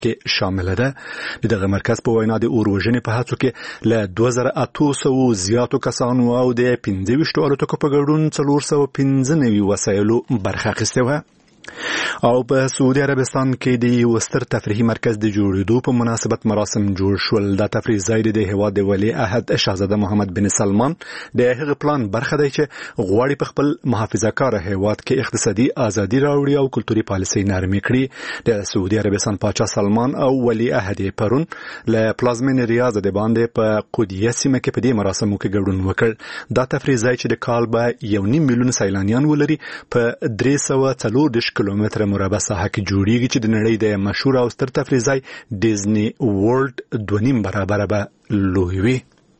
کې شامل ده. دغه مرکز په وینا د اوروژنې په هڅو کې له 2800 زیاتو کسانو او د 25 الوتکو په ګډون 495 وسایلو برخه اخیستې وه. او په سعودي عربستان کې د یو ستر تفریحي مرکز د جوړېدو په مناسبت مراسم جوړ شول. دا تفریح ځای د هیواد د ولی عهد شاهزاده محمد بن سلمان د هغه پلان برخه دی چې غواړي په خپل محافظه‌کاره هیواد کې اقتصادي ازادي راوړي او کلتوري پالیسي نرمي کړي. د سعودي عربستان پاچا سلمان او ولی عهد پرون له پلازمین ریاض د باندې په قدیه سیمه کې په دې مراسمو کې ګډون وکړ. دا تفریح ځای چې د کال به 1.5 میلیون سیلانیان ولري په 340 کیلومتره مربع ساحه کې جوړیږي چې د نړۍ د مشهور او ستر تفریح ځای ډیزنی ورلد 2.5 برابر به لوی وي.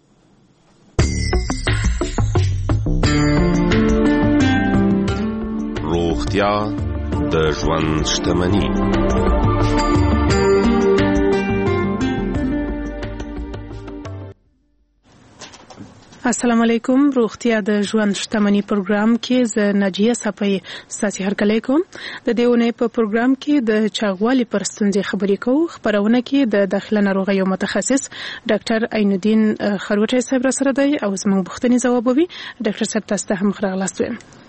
روغتیا د ژوند شتمني. السلام علیکم. روغتیا د ژوند شتمني پروګرام کې ز ناجیه صفای ساسي هرکلی کوم. د دیونه په پروګرام کې د چاغوالي پر ستونزې خبرې کوو. خبرونه کې د داخله ناروغیو متخصص ډاکټر عینالدین خروټی صاحب را سره دی او زموږ پوښتنې ځوابوي. ډاکټر صاحب تاسو ته هم راغلاست.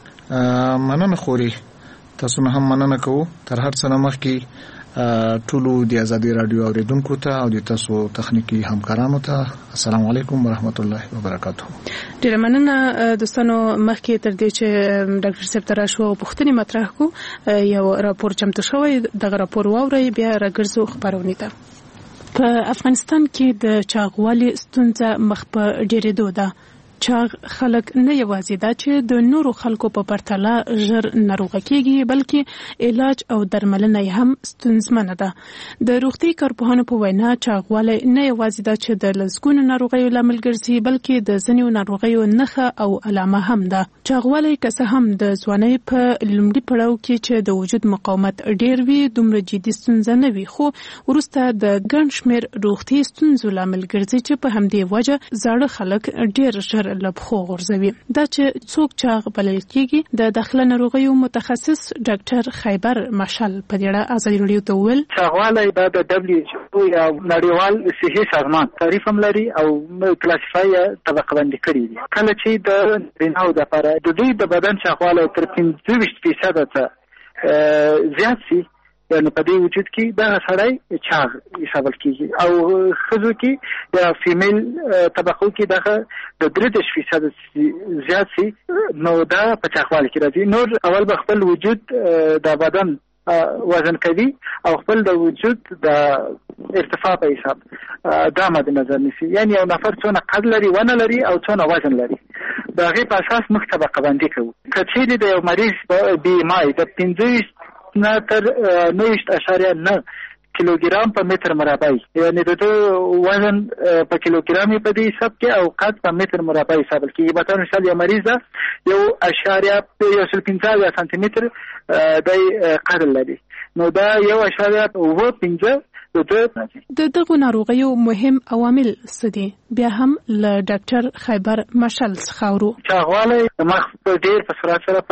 مننه خوري. تاسو نه هم مننه کوو. تر هر څه مخکې ټولو د ازادي رادیو اوریدونکو ته او د تاسو تخنیکی همکارانو ته السلام علیکم ورحمت الله وبرکاته. ډیره مننه دوستانو. مخکې تر دې چې ډاکټر صاحب ته راشو پوښتنې مطرح کو، یو راپور چمتو شوی. دغه راپور واورئ بیا راګرځو خبرونه ته. په افغانستان کې د چاغوالي ستونزه مخ په ډیرېدو ده. چاغ خلک نه یوازې دا چې د نورو خلکو په پرتله ژر ناروغه کیږي بلکې علاج او درملنه هم ستونزمنه ده. د روغتي کارپوهانو په وینا چاغوالی نه یوازې دا چې د لزګونو ناروغیو لامل ګرځي بلکې د ځینو ناروغیو نښه او علامه هم ده. چاغوالی که څه هم د ځوانۍ په لومړي پړاو کې چې د وجود مقاومت ډیر وي دومره جدي ستونزه نه وي، خو وروسته د ګڼ شمېر روغتي ستونزو لامل ګرځي چې په همدې وجه زاړه خلک ډیر ژر لبخو غورځوي. دا چې څوک چاغ بلل کېږي د داخله ناروغیو متخصص ډاکټر خیبر مشال په دې اړه ازادي راډیو ته وویل چاغوالی دا د WHO یا نړیوال صحي سازمان تعریف هم لري او کلاسیفای طبقه بندي کړي دي. کله چې د ریناو د لپاره د دوی د بدن چاغوالی تر 25% ته زیات شي یعنی په دې وجود کې دا سړی چاغ حسابل کیږي او خزو کې یا فیمیل طبقو کې دا د 3% زیات شي نو دا په چاغوالي کې راځي. نور اول به خپل وجود د بدن وزن کوي او خپل د وجود د ارتفاع په حساب دا مد نظر نیسي، یعنی یو نفر څونه قد لري ونه لري او څونه وزن لري دا غي په اساس موږ طبقه بندي کوو. کچې د یو مریض په BMI د 15 نه تر 9.9 کیلوګرام په متر مربع، یعنی د وزن په کیلوګرام په دې حساب کې او قد په متر مربع حساب کې. مثلا مثال یو مریض یو اشاریه 1.15 سانتي متر د قد لري، نو دا یو اشاریه 15 د دغه ناروغیو مهم عوامل څه دي؟ بیا هم له ډاکټر خیبر مشال څخه ورو. چاغوالی مخ په ډیر په سرعت سره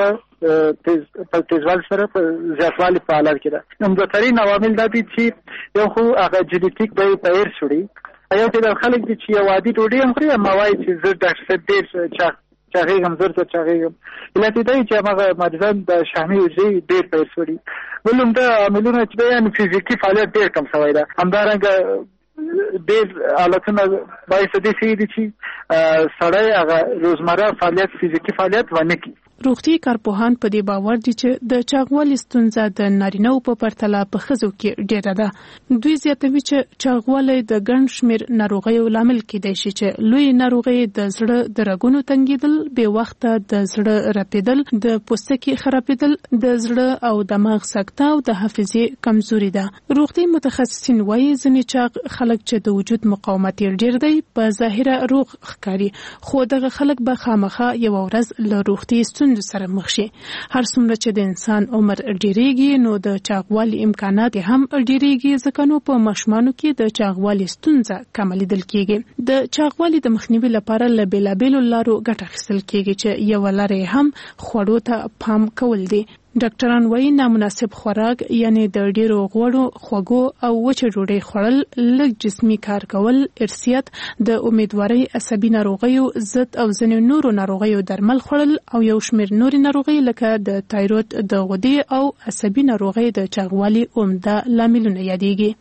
په تیزوالي سره په زیاتوالي په حالت کې ده. همدارین عوامل دا دي چې یو خو هغه جنیټیک دی په ایر شوړي، یو چې د خلک دي چې یو عادي ډوډۍ هم خوري اما وایي چې زه ډاکټر صاحب ډېر چاغېږم زر چاغېږم، علت یې دی چې هغه مریضان د شحمي حجرې ډېر په ایر شوړي. بل هم دا عاملونه چې بیان فزیکي فعالیت ډېر کم شوی ده. همدارنګه ډېر حالتونه باعث دې شوي دي چې سړی هغه روزمره فعالیت فزیکي فعالیت ونه کړي. روغتي کارپوهان په دې باور دي چې د چاغوالي ستونزه د نارینه‌و په پرتله په ښځو کې ډېره ده. دوی زیاتوي چې چاغوالی د ګڼ شمېر ناروغیو لامل کېدای شي چې لوی ناروغۍ د زړه د رګونو تنګېدل، بې وخته د زړه رپېدل، د پوستکي خرابېدل، د زړه او دماغ سکته او د حافظې کمزوري ده. روغتي متخصصین وایي ځینې چاغ خلک چې د وجود مقاومت یې ډېر دی په ظاهره روغ ښکاري، خو دغه خلک به خامخا یوه ورځ له روغتي ستونزو سره مخ شي. هر څومره چې د انسان عمر ډیریږي نو د چاغوالي امکانات هم ډیریږي، ځکه نو په ماشومانو کې د چاغوالي ستونزه کم لیدل کیږي. د چاغوالي د مخنیوي لپاره له بیلابیلو لارو ګټه اخیستل کیږي چې یو لاره هم خوړو ته پام کول دي. ډاکټران وايي نامناسب خوراک یعنی د ډیرو غوړو خوږو او وچه ډوډۍ خوړل لږ جسمي کار کول ارثیت د امیدوارۍ عصبي ناروغیو ضد او ځینې نورو ناروغیو درمل خوړل او یو شمېر نورې ناروغۍ لکه د تایروید د غدې او عصبي ناروغۍ د چاغوالي عمده لاملونه یادېږي.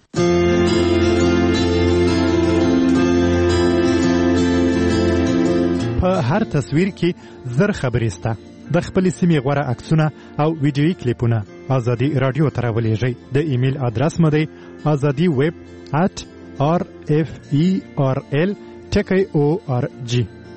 په هر تصویر کې زر خبرې شته. د خپل سیمې غوره عکسونه او ویډیويي کلیپونه ازادي رادیو ته راولېږئ. د ایمیل ادرس مو دی azadi@referl.org.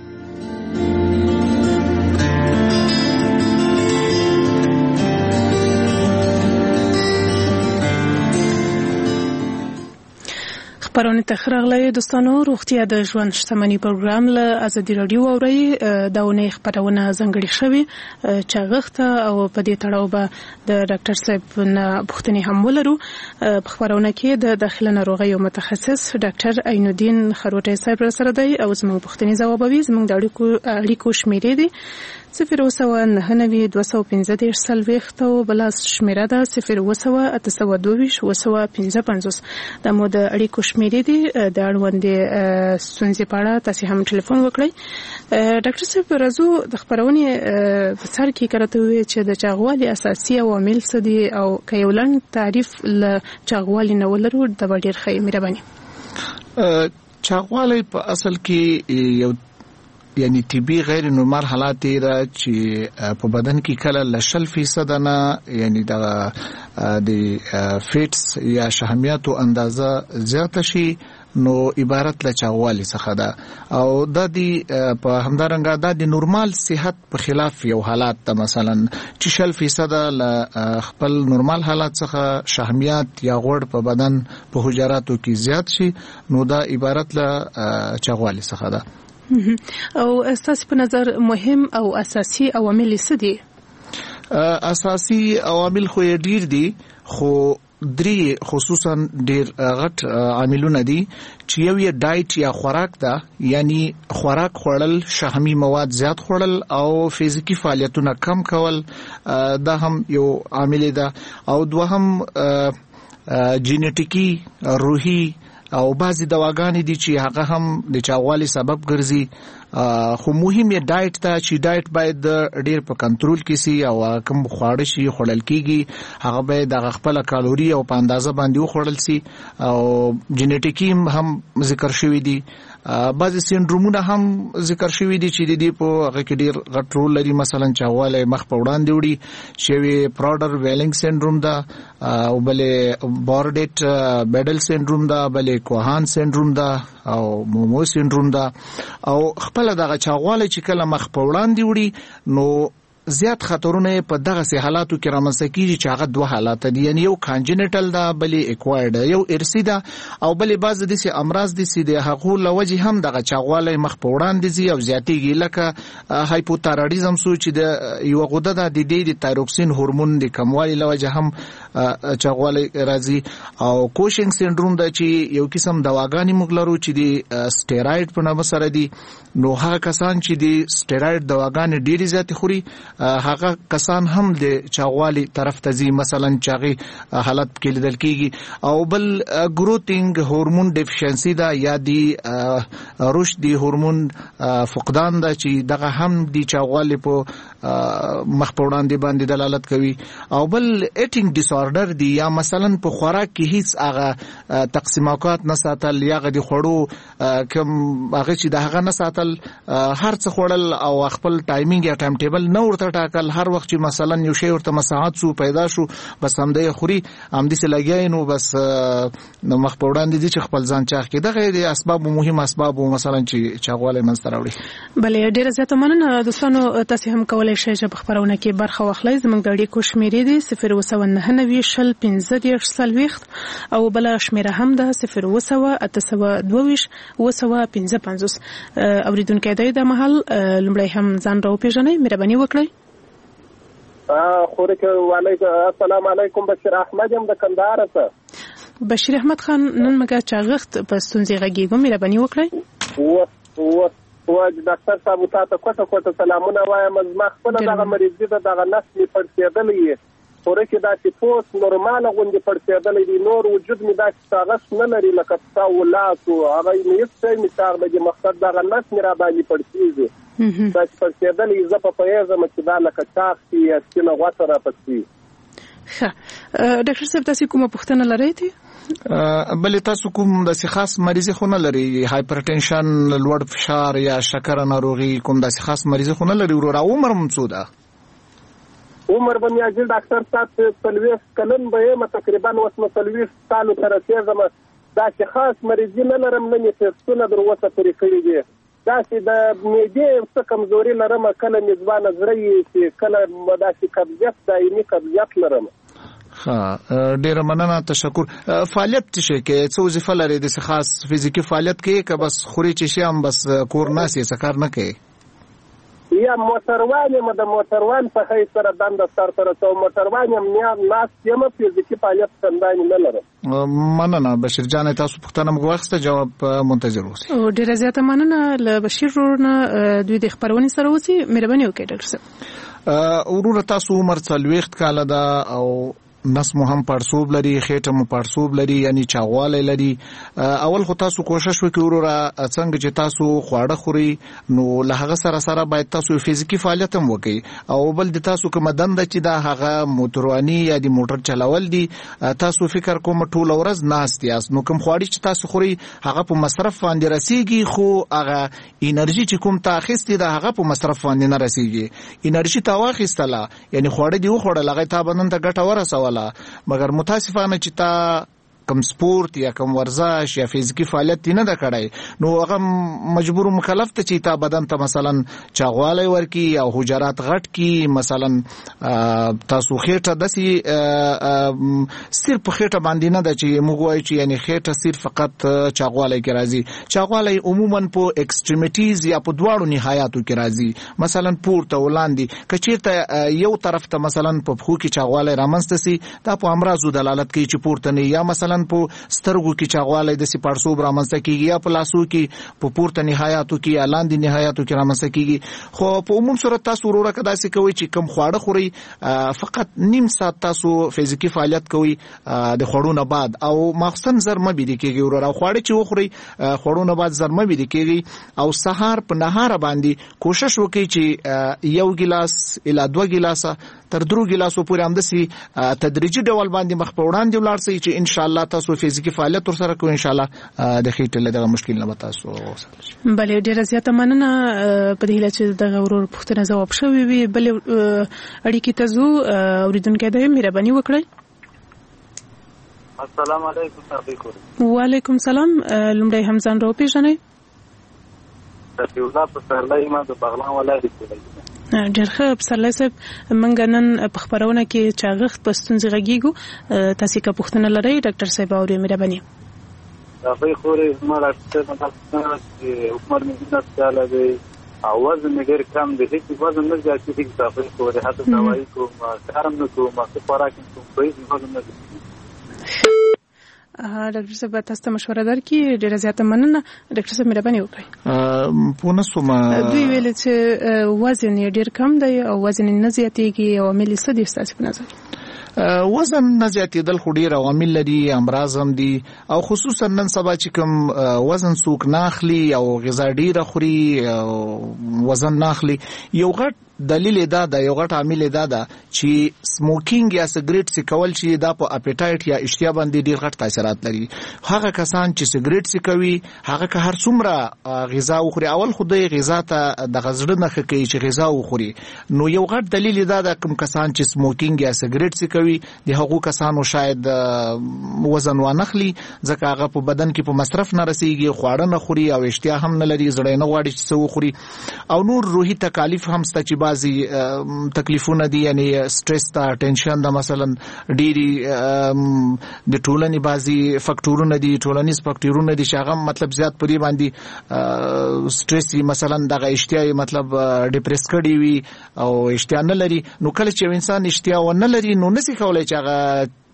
خبرونه تخرغلې دوستانو روغتیا د ژوند شتمنۍ پروګرام له ازادي رادیو اوري داونه خبرونه زنګړي شوی چاغښت او په دې تړاو به د ډاکټر صاحب نه پوښتنې هم ولرو. په خبرونه کې د داخله ناروغیو متخصص ډاکټر عین الدین خروټی صاحب سره دی او زموږ پوښتنې ځوابوي. زموږ د اړیکو شمیرې دي 0299215 او بل شمیره ده 02822 د مو د اړیکو شمیرې دي. د اړوندې ستونزې په اړه تاسو هم ټلیفون وکړئ. ډاکټر صاحب راځو د خبرونې په سر کې کړته وي چې د چاغوالي اساسي عوامل څه دي او کيولن تعریف ل چاغوالي نه ولرو د ډېر ښه مهرباني. چاغوالي په اصل کې یو یعنی طبي غیر نورمال حالات دي چې په بدن کې کله ل 0% نه یعنی د فیټس یا شحمیاتو اندازه زیاته شي نو عبارت له چاغوالي څخه ده او د دې په همدارنګه د نورمال صحت په خلاف یو حالت ده. مثلا چې 0% ل خپل نورمال حالت څخه شحمیات یا غوړ په بدن په حجراتو کې زیات شي نو دا عبارت له چاغوالي څخه ده. او اساس په نظر مهم او اساسي عوامل څه دي؟ اساسي عوامل خو ډیر دي خو درې خصوصا ډیر غټ عاملونه دي چې یو یې ډایټ یا خوراک ده یعنی خوراک خوړل شحمي مواد زیات خوړل او فزیکی فعالیتونه کم کول دا هم یو عامل ده او دوهم جینټیکی روحي او بعضی دواګانې دي چې هغه هم د چاغوالي سبب ګرځي خو مهم یې ډایټ ته چې ډایټ باید ډیر په کنټرول کې سي او کم خواړه شي خورل کیږي هغه باید د خپل کالوري او په اندازه باندې وخورل سي او جینټیکی هم ذکر شوی دي. بعضی سینډرومونه هم ذکر شوی دي چې د دې په هغه کې ډیر غټ رول لري. مثلا چاغواله مخ په وړاندې وړي شوی پراډر ویلینګ سینډروم ده او بلې بورډیټ بیډل سینډروم ده بلې کوهان سینډروم ده او مومو سینډروم ده او خپل دغه چاغواله چې کله مخ په وړاندې وړي نو زیات خطرونه په دغه سه حالاتو کې رامنځته کیږي چې هغه دوه حالات دي یعنی یو کانجنټل ده بلې اکوایرډ یو ارثي ده او بلې بعض د سي امراض دي چې د هغه لوجه هم دغه چاغواله مخ په وړاندې زی او زیاتېږي لکه هایپوتایرویډزم سو چې د یو غده د تایروکسین هورمون د کموالي لوجه هم چاغواله راځي او کوشنګ سینډروم ده چې یو قسم دواګانی مغلرو چې د سټیراید په نامه سره دي نو هغه کسان چې د سټیراید دواګانی ډیری زیات خوري هغه کسان هم د چاغوالي طرف ته ځي مثلا چاغي حالت کې لیدل کیږي او بل ګروتینګ هورمون ډیفیشنسي دا یا دی رشد دی هورمون فقدان دا چې دغه هم دی چاغوالي په مخ په وړاندې باندې دلالت کوي او بل ایټینګ ډیس آرډر دی یا مثلا په خوراک کې هیڅ هغه تقسیمات نه ساتل یا غدي خوړو کوم هغه چې دغه نه ساتل هر څه خوړل او خپل ټایمینګ یا ټایم ټیبل نو ورته ټاکل هر وخت چې مثلا یو شی ورته مساحت سو پیدا شو بس هم دی خوري هم دې لګای نو بس نو مخ په وړاندې دي چې خپل ځان چاغ کې دغه د اسباب مهم اسباب مثلا چې چاغواله منځ راوړي. بلې ډیره زیاته مننه دوستانو تاسو هم کولای شئ چې په خبرونه کې برخه واخلئ. زموږ د اړیکو شمیرې دي 0299015 او بل شمیره هم ده 02822 اوریدونکو د محل لمړی هم ځان راو پیژنئ مهرباني وکړئ. السلام علیکم بشیر احمد یم د کندهار څخه. بشیر احمد خان نن مګه چاغښت په ستونزې غږیږم مهرباني وکړئ. ډاکټر صاحب تاسو کوټه سلامونه وایم. زما خپل دغه مریض دغه نس می پړسېدلې خوره کې داسې پوست نورماله غوندې پړسېدلی دی، نور وجود مې داسې طاقت نه لري لکه پسه و لاس و هغه مې هېڅ شی مې چاغ لګي، مقصد دغه نس مې را باندې پړسېږي داسې پړسېدلی، زه په پوهېږم چې دا لکه چاغ شي یا سپینه غوښه راپسې. ښه ډاکټر صاحب تاسې کومه پوښتنه لرئ دي؟ بلې تاسو کوم داسې خاص مریضي خو نه لري، هایپرټنشن، لوړ فشار یا شکر ناروغي، کوم داسې خاص مریضي خو نه لري وروره؟ عمر هم څو ده؟ عمر به مې اجل ډاکټر صاحب 40 کلن به یم، تقریبا اوس نو 40 کالو ته رسېږم. داسې خاص مریضي نه لرم، نه مې ټسټونه در اوسه پورې کړي دي. داسې د معدې څه کمزوري لرم، کله مې ځوانه زړه یي چې کله داسې قبضیت، دایمي قبضیت لرم. ډیره مننه، تشکر. فعالیت څه شي کې څه وظیفه لري؟ د خاص فزیکی فعالیت کې که بس خوري چې شي هم بس کور ناسي څه کار نه کوي؟ یا موټروان یم، د موټروان څخه یې سره دنده سرته رسوم، موټروان یم، ناست یم، فزیکي فعالیت چندانې نه لرم. مننه بشیر جان، تاسو پوښتنه مو واخیسته، جواب منتظر اوسئ. ډیره زیاته مننه له بشیر ورونه دوی د خبرونې سره اوسئ. مهرباني وکړئ ډاکټر صاحب. وروره تاسو عمر 40 کاله ده او نس مو هم پړسوب لري، خېټه مو پړسوب لري، یعنی چاغوالی لري. اول خو تاسو کوشش وکړئ وروره څنګه چې تاسو خواړه خوري نو له هغه سره سره باید تاسو فزیکی فعالیت هم وکړئ، او بل د تاسو کومه دنده چې دا هغه موټرواني یا د موټر چلول دي، تاسو فکر کوم ټول ورځ ناست یاست، نو کوم خواړه چې تاسو خوري هغه په مصرف باندې رسیږي، خو هغه انرژي چې کوم تا اخیستې ده هغه په مصرف باندې نه رسیږي. انرژي تا واخیستله، یعنی خواړه دی وخوړل، هغه تا بدن ته ګټه ورسوله، مگر متاسفانه چې تا کم سپورت یا کم ورزش یا فزیکی فعالیت نه دا کړای، نو هغه مجبور مکلف ته چې تا بدن ته مثلا چاغوالی ورکی او حجرات غټ کی، مثلا تاسو خېټه دسی صرف خېټه باندې نه ده چې موږ وایو چې یعنی خېټه صرف فقط چاغوالی کې راځي. چاغوالی عموما په ایکستریمیټیز یا په دواړو نهایاتو کې راځي، مثلا پورته ولاندې کچیرته یو طرف ته مثلا په پښو کې چاغوالی رامنځته سي، دا په امراضو دلالت کوي چې پورته نه، یا مثلا په سترګو کې چاغوالی د سپارسوب رامنځته کیږي، یا په لاسو کې په پورته نهایاتو کې یا لاندې نهایاتو کې رامنځته کیږي. خو په عموم صورت تاسو وروره که داسې کوئ چې کم خواړه خورئ، فقط نیم ساعت تاسو فزیکی فعالیت کوئ د خوړو نه بعد، او مخصوصا زر مه بیده کیږي وروره، او خواړه چې وخورئ خوړو نه بعد زر مه بیده کیږي، او سهار په نهاره باندې کوشش وکړئ چې 1 ګیلاس الی 2 ګیلاسه تر 3 ګیلاسو پورې همداسې تدریجي ډول باندې مخ په وړاندې ولاړ شئ چې ان شاء الله تاسو فزیکی فعالیت ورسره کوئ، ان شاء الله د خېټې له دغه مشکل نه به تاسو وساتل شئ. بلې ډیره زیاته مننه په دې هیله چې دغه ورور پوښتنه ځواب شوې وي. بلې اړیکې ته ځو، اورېدونکی دی، مهرباني وکړئ. السلام علیکم. وعلیکم السلام. لومړی هم ځان راوپېژنئ. رفیع الله پسرلی یم د بغلان ولایت کې. ډېر ښه پسرلی صاحب، موږ نن په خپرونه کې چاغښت په ستونزې غږیږو، تاسې که پوښتنه لرئ ډاکټر صاحب اورئ. مهرباني. هغوی خورې زما ډاکټر صاحب چې عمر مې 19 کاله دی او وزن مې ډېر کم دی، هېڅ وزن نه زیاتېږي، هغوی خورې حتی دوايي کوم، کار هم نه کوم، ښه خوراک هم کوم، خو هېڅ وزن نه زیاتېږي. ډاکټر صاحب تاسو ته مشوره درکړي. ډیره زیاته مننه ډاکټر صاحب، مهرباني وکړئ. پونه سوما دوی ویل چې وزن یې ډیر کم دی او وزن نه زیاتېږي، او عمل څه دي ستاسو په نظر؟ وزن نه زیاتېدل خو ډېر عوامل لري، امراض هم دي، او خصوصا نن سبا چې کوم وزن څوک نه اخلي او غذا ډېره خوري او وزن نه اخلي، یو غټ دلیل دا ده، یو غټ عامل دا ده چې سموکینګ یا سیګریټ څکول چې دا په اپیټایټ یا اشتها باندې ډیر غټ تاثیرات لري. هغه کسان چې سیګریټ څکوي هغه که هر څومره غذا وخوري، اول خو د غذا ته د غزړه نه کوي چې غذا وخوري، نو یو غټ دلیل دا ده کوم کسان چې سموکینګ یا سیګریټ څکوي د هغو کسانو شاید وزن وانخلي، ځکه هغه په بدن کې په مصرف نه رسیږي، خواړه نه خوري او اشتها هم نه لري، زړه نه غواړي چې څه وخوري، او نور روحي تکالیف هم شته چې بعضی تکلیفونه دي، یعنی سټرس ته، ټینشن ده، مثلا ډېری د ټولنې بعضی فکټورونه دي، ټولنیز فکټورونه دي چې هغه مطلب زیات پرې باندې سټرس، مثلا دغه اشتها مطلب ډیپریس کړي وي او اشتها نه لري، نو کله چې انسان اشتها ونه لري نو نسی کولای چې هغه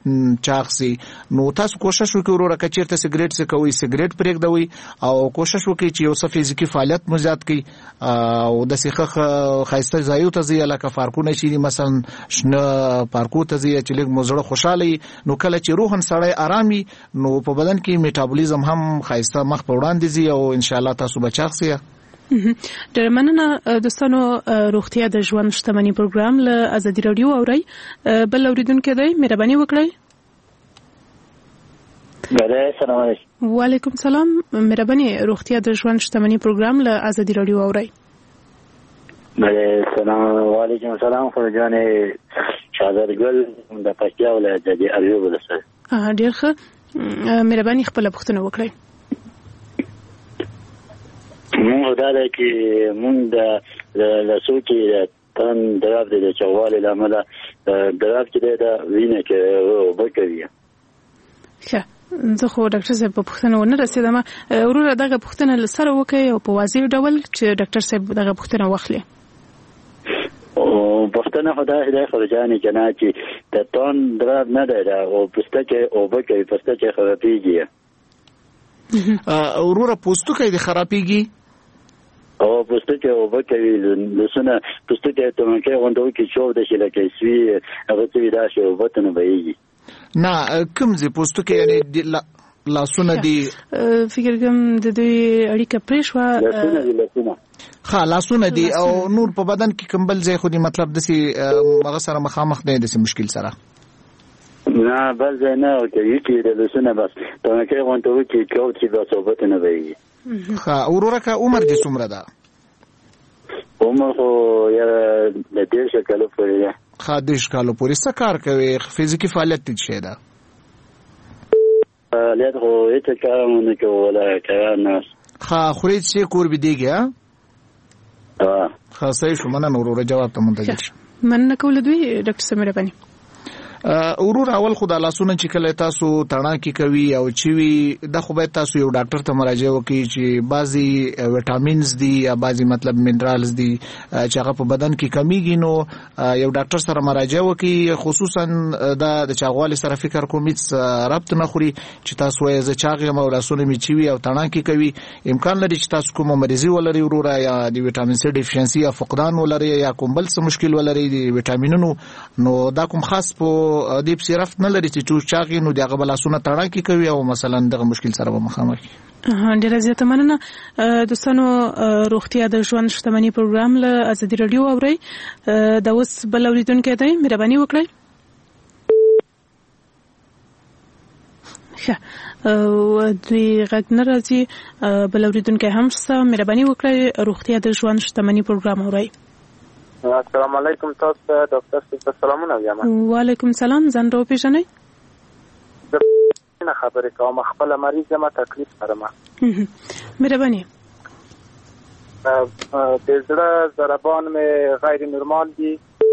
چاغسي نو تاسو کوشش وکړئ وروره کچیرته سیګریټ څه کوي سیګریټ پرېږدوي او کوشش وکړئ چې یو څه فزیکي فعالیت مو زیات کړئ او د سیخه خاصه ځایو ته ځي لکه پارکونه شي مثلا شنه پارکو ته ځي چې لږ مزړه خوشاله نو کله چې روحن سړی آرامي نو په بدن کې میټابولیزم هم خاصه مخ په وړاندې ځي او ان شاء الله تاسو بچاغسي. ډېر مننه دوستانو. روغتیا د ژوند شتمنۍ پروګرام له ازادي رادیو اوري بل اوریدونکو دی مهرباني وکړئ. السلام علیکم. وعلیکم السلام. مهرباني روغتیا د ژوند شتمنۍ پروګرام له ازادي رادیو اوري. السلام علیکم. سلام خورجان شادرګل د پکتیا ولایت د اریوب ولسوالۍ. ډېر ښه مهرباني خپل پوښتنه وکړئ. مونږ دا ده چې مونږ د لاسو کې تن دراب د چوالې لامل دراب چې د وینې کې وبکوي. ښه زه خو ډاکټر صاحب په پوښتنه ونه رسیدم. وروره دغه پوښتنه لسره وکړئ او په واضح ډول چې ډاکټر صاحب دغه پوښتنه واخلي. او پښتنه خدای دې خرجاني جنا چې د تون دراب نه ده او پستکه او بکوي پستکه خرابېږي. وروره پوستکه دې خرابېږي او پستکه او بکوي لسونه پستکه ته مکه غوندو کې چوب د شلکې سوي هغه څه دا شی او بتنه بهيږي. نه کوم ځای پوستکه یعنی لاسونه دي فکر کوم د دوی اړیکه پرېښوا لاسونه دي او نور په بدن کې کمبل ځای خو دې مطلب دسي هغه سره مخامخ نه دي مشکل سره نه بل ځای نه او کې د لاسونه بس ته مکه غوندو کې چوب چې د صحبت نه بهيږي. وروره کا عمر دې څومره ده؟ عمر خو یا د 10 کالو پورې ده. 10 کالو پورې څه کار کوي؟ فزیکي فعالیت څه شي ده؟ فعالیت خو هیڅ کار نه کوي ولا کار نه. خوري چې کور بيدیږي صحیح شو. مننه وروره جواب ته منتظر شه. مننه کول دوی ډاکټر سمیره بني. ورور اول خدای لاسونه چې کله تاسو تڼاکي کوي او چې وی د خو به تاسو یو ډاکټر ته مراجعه وکړي چې بعضي وټامینز دي یا بعضي مطلب منرالز دي چې هغه په بدن کې کمیږي نو یو ډاکټر سره مراجعه وکړي خصوصا د چاغوالي سره فکر کوم هیڅ ربط نه خوري چې تاسو یې ز چاغي مو لاسونه می چې وی او تڼاکي کوي امکان لري چې تاسو کوم مریضي ولري ورور یا د وټامین سي ډیفیشنسي یا فقدان ولري یا کوم بل څه مشکل ولري د وټامینونو نو دا کوم خاص په دیپ صرف نه لري چې چاغي نو دغه بلاسونه تڼاکي کوي او مثلا دغه مشکل سره به مخامخ. ډیره زیاته مننه دوستانو. روغتیا د ژوند شتمنۍ پروګرام له ازادي رادیو اوري دا اوس بل اوریدونکو دی مهرباني وکړئ. ښه دوی غږ نه راځي. بل اوریدونکو هم څه مهرباني وکړئ. روغتیا د ژوند شتمنۍ پروګرام اوري. السلام علیکم. تاسو ډاکټر صاحب سلامونه وایم. وعلیکم السلام. ځان راو پیژنئ؟ نه خبرې کوم خپل مریض ما تکلیف سره مهرباني. د زړه ضربان مې غیر نورمال دي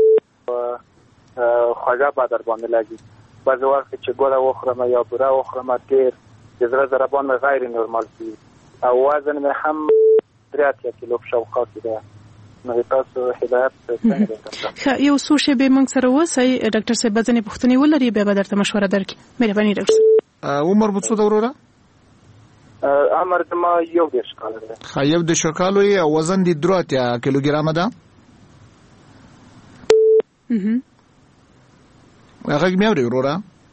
خوږه به در باندې لګي. بعض وخت چې ګوله وخورم یا بوره وخورم ډېر د زړه ضربان مې غیر نورمال دي او وزن مې هم 3 کیلو شاوخوا ده. نو تاسو هدایت څنګه یو څو شی به موږ سره وسی ډاکټر صاحب ځنې پوښتنې ولري به درته مشوره درکړي. مهرباني ډاکټر. عمر مو څو ده وروره؟ عمر ما 11 کال ده. 11 کال وي او وزن دي 3 کیلوګرام ده. هغه مې اوري وروره.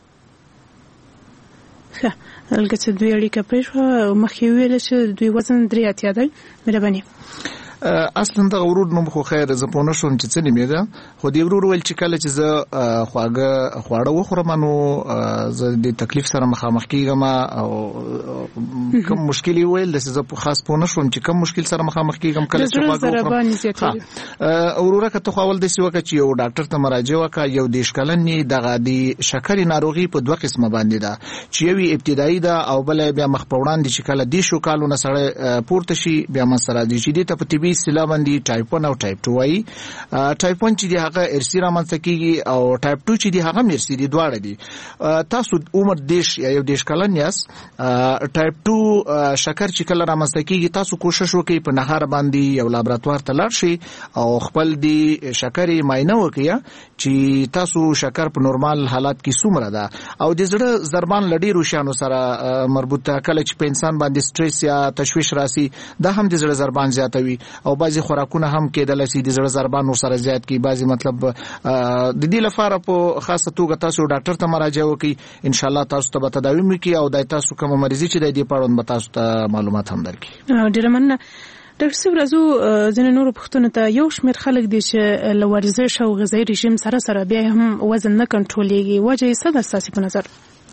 ښه هلته چې دوی اړیکه پېښه مخې ویل چې دوی وزن 3 دی. مهرباني. اصلا دا ورور نوم خو خیر زه په نشم چې څه نیمه ده خو دی ورور ول چې کله چې زه خواړه وخورم نو زه د تکلیف سره مخامخ کیږم او کوم مشکل ویل د زه په خاص په نشم چې کوم مشکل سره مخامخ کیږم کله چې خواړه وخورم. وروره کته خو ول د سی وکړي چې یو ډاکټر ته مراجعه وکړه. یو د شکلنې دغه د شکر ناروغي په دوه قسمه باندې ده چې یو ابتدایي ده او بل بیا مخ په وړاندې چې کله د شو کالونه سره پورته شي بیا مسره دي چې د ته په طبي علمي اصطلاح باندې ټایپ 1 او ټایپ 2 وایي. ټایپ 1 چې دی هغه ارثي رامنځته کیږي او ټایپ 2 چې دی هغه ارثي دي دواړه دي. تاسو عمر دیش یا یو دیش کلن یاست. ټایپ 2 شکر چې کله رامنځته کیږي تاسو کوشش وکړئ په نهار باندې یو لابراتوار ته لاړ شئ او خپل دی شکر معاینه وکړئ چې تاسو شکر په نورمال حالات کې څومره ده او د زړه ضربان لډي روشانو سره مربوطه. کله چې په انسان باندې سټریس یا تشویش راسي دا هم د زړه ضربان زیاتوي او بعضي خوراکونه هم کېدل شي د زړه ضربان ورسره زیات کی. بعضي مطلب د دې لپاره په خاصه توګه تاسو ډاکټر ته مراجعه وکړئ. ان شاء الله تاسو ته به تداوی وکړي او د تاسو کوم مریضي چې د دې په اړه به تاسو ته معلومات هم درکړي. ډیره مننه ډاکټر صاحب. راځو ځینې نورو پوښتنو ته. یو شمېر خلک دي چې له ورزش او غذایي رژیم سره بیا هم وزن نه کنټرولېږي. وجه یې څه ده ستاسې په نظر؟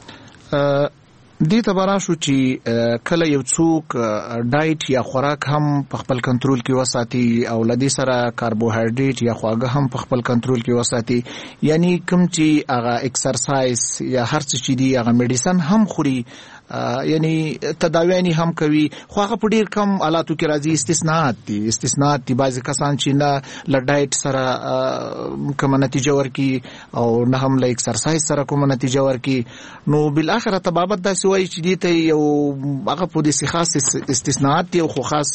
دې ته به راشو چې کله یو څوک ډایټ یا خوراک هم په خپل کنټرول کې وساتي او له دې سره کاربوهایډریټ یا خواږه هم په خپل کنټرول کې وساتي، یعنی کوم چې هغه ایکسرسایز یا هر څه چې دی هغه میډیسن هم خوري، یعنی تداویانی هم کوي، خو هغه په ډیر کم حالاتو کې راځي. استثناءات دي بعضی کسان چې نه له ډایټ سره کوم نتیجه ورکي او نه هم له ایکسرسایز سره کوم نتیجه ورکي. نو بل اخر ته بابت داسې وایي چې دې ته یو هغه په دې خاص استثناءات دي خو خاص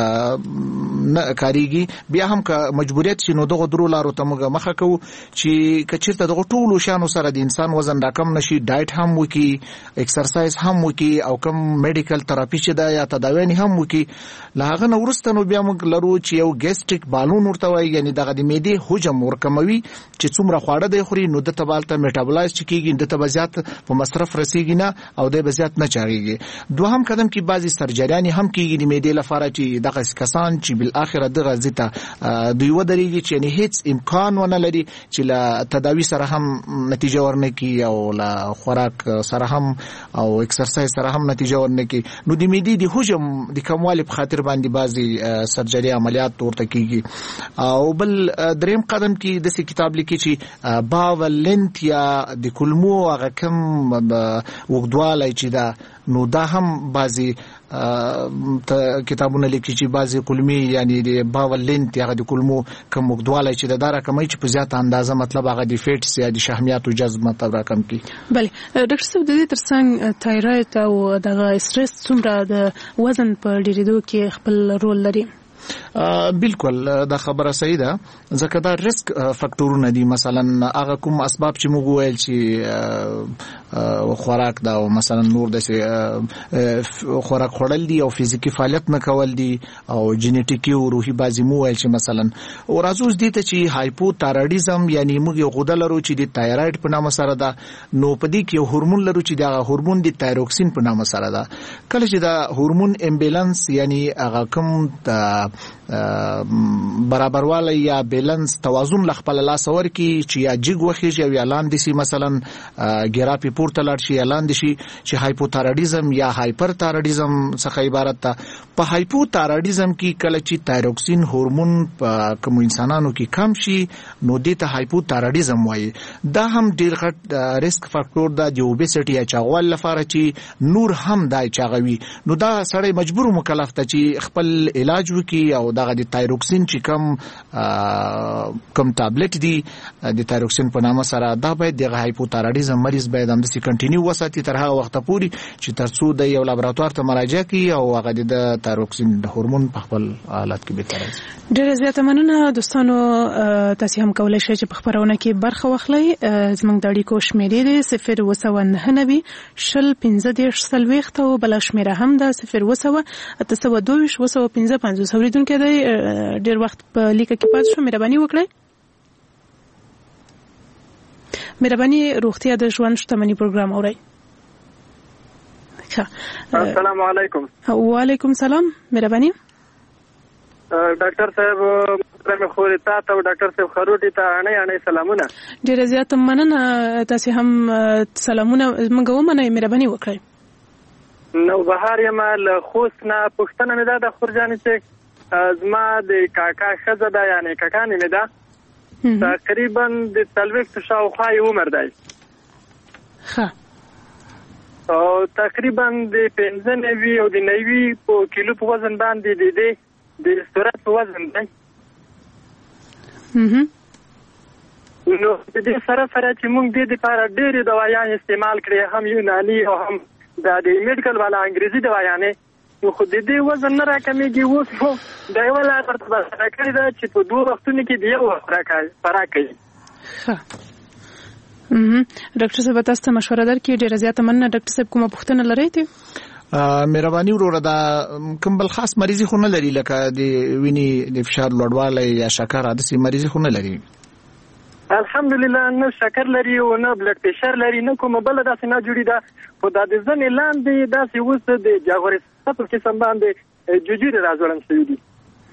نه کاریږي. بیا هم که مجبوریت شي نو دغه درو لارو ته موږ مخه کوو چې کچیرته دغه ټولو شانو سره د انسان وزن راکم نشي، ډایټ هم وکي، ایکسرسایز هم وکي او کوم میډیکل تراپی چې دا یا تداوی هم وکي. له هغه نه وروسته نو بیا موږ لرو چې یو ګیسټریک بالون ورته وایي، یعنی دغه د معدې حجم ورکموي چې څومره خواړه دی خوري نو د تبالته میټابولایز کیږي، د ته زیات په مصرف رسیږي نه او د زیات نه چاغيږي. دوهم قدم کې بعضی سرجریان هم کیږي د معدې لپاره چې دغه کسان چې بل اخر دغه زیته دوی ودرېږي چې نه هیڅ امکان ونه لري چې له تداوی سره هم نتیجه ورنکي او له خوراک سره هم او ایکسرسایز سره هم نتیجه ورنکي. نو د معدې د حجم د کموالي په خاطر باندې بعضی سرجری عملیات ورته کیږي. او بل دریم قدم کې د کتاب لیکي چې باول لنت یا د کلمو هغه کم وګدواله چې دا نو دا هم بعضی کتابونه لیکي چې بعضی کلمې یعنی د باول لنت هغه د کلمو کم وګدواله چې دا رقمي چې په زیاته اندازه مطلب هغه د فیټس یا د شحمیات او جذب مطلب رقم کی. بله ډاکټر صاحب د دې ترڅنګ تایرویډ او دغه سټرس څومره د وزن په ډیریدو کې خپل رول لري؟ بالکل دا خبره صحیح ده، ځکه دا ریسک فاکټورونه دي. مثلا هغه کوم اسباب چې موږ ویل چې خوراک دا او مثلا نور د خوراک خورل دي او فزیکی فعالیت نه کول دي او جینیټیکی او روحي بازی مو ویل چې مثلا او راځوس دي ته چې هایپوتایرایډیزم یعنی موږ یو غده لرو چې د تایراید په نامه سره ده، نو په دې کې یو هورمون لرو چې دا هورمون د تایروکسین په نامه سره ده. کله چې دا هورمون امبیلانس یعنی هغه کوم برابروالی یا بیلنس توازن لخپل لاس ورکی چې یا جګ وخیږي او یا لاندې شي، مثلا ګراپی پورته لاړ شي یا لاندې شي، چې هایپوتایرایډیزم یا هایپرتایرایډیزم څخه عبارت ده. په هایپوتایرایډیزم کې کله چې تایروکسین هورمون په کوم انسانانو کې کم شي نو دې ته هایپوتایرایډیزم وایي. دا هم ډیر غټ ریسک فاکټور ده د اوبیسټي یا چاغوال لپاره چې نور هم دای چاغوي. نو دا سړی مجبور مکلف ته چې خپل علاج وکي او دغه د تایروکسین چې کم ټابلیټ دی د تایروکسین په نامه سره دا باید د هایپوتایرایډیزم مریض باید هم د کنټینیو وساتي تر هغه وخت پورې چې ترڅو د یو لابراتوار ته مراجعه کوي او هغه د تایروکسین د هورمون په خپل حالت کې به ترازي. ډېر زیاته مننه دوستانو، تاسو هم کولای شئ چې په خبرونه کې برخه واخلئ. زموږ د اړیکو شمیرې دی 019 شل 15 سلويخت او بل شمیره هم ده 019 822 255 اوریدونکو دی ډیر وخت په لیکه کې پاتې شو، مهرباني وکړئ. مهرباني روغتیا د ژوند شتمنۍ پروګرام اورئ. السلام علیکم. وعلیکم سلام، مهرباني. ډاکټر صاحب محترم خورتا ته او ډاکټر صاحب خروټی ته نه سلامونه. ډیر زیات مننه، تاسو هم سلامونه موږ ومنئ، مهرباني وکړئ. نو بهار یم له خوست نه پښتنه مې ده خورجان چې زما د کاکا خزه ده یعنی کاکا نه مې ده تقریبا د 40 شاوخوا عمر دی. ها او تقریبا د 95 او د 90 په کیلو په وزن باندې دی د استراحت په وزن دی. نو د دې سره چې موږ د دې لپاره ډېرې دوايانې استعمال کړې، هم یوناني او هم د میډیکل والا انګریزي دوايانې، نو خو د دې وزن نه راکمېږي. اوس خو د یو لار ته بسره کړې ده چې په 2 وختونو کې د یو وخت خوراک کوي. ډاکټر صاحب تاسو ته مشوره درکړي. ډېره زیاته مننه. ډاکټر صاحب کومه پوښتنه لرئ ته؟ مهرباني وروره دا کوم بل خاص مریضي خو نه لري لکه د وینې د فشار لوړوالی یا شکر عادي مریضي خو نه لري؟ الحمدلله نه شکر لري او نه بلډ پريشر لري، نه کومه بل داسې نه جوړی ده. خو دا د ځنې لاندې داسې اوس د جاغوري په قسم باندې جوجيري راځوړم شوی دي.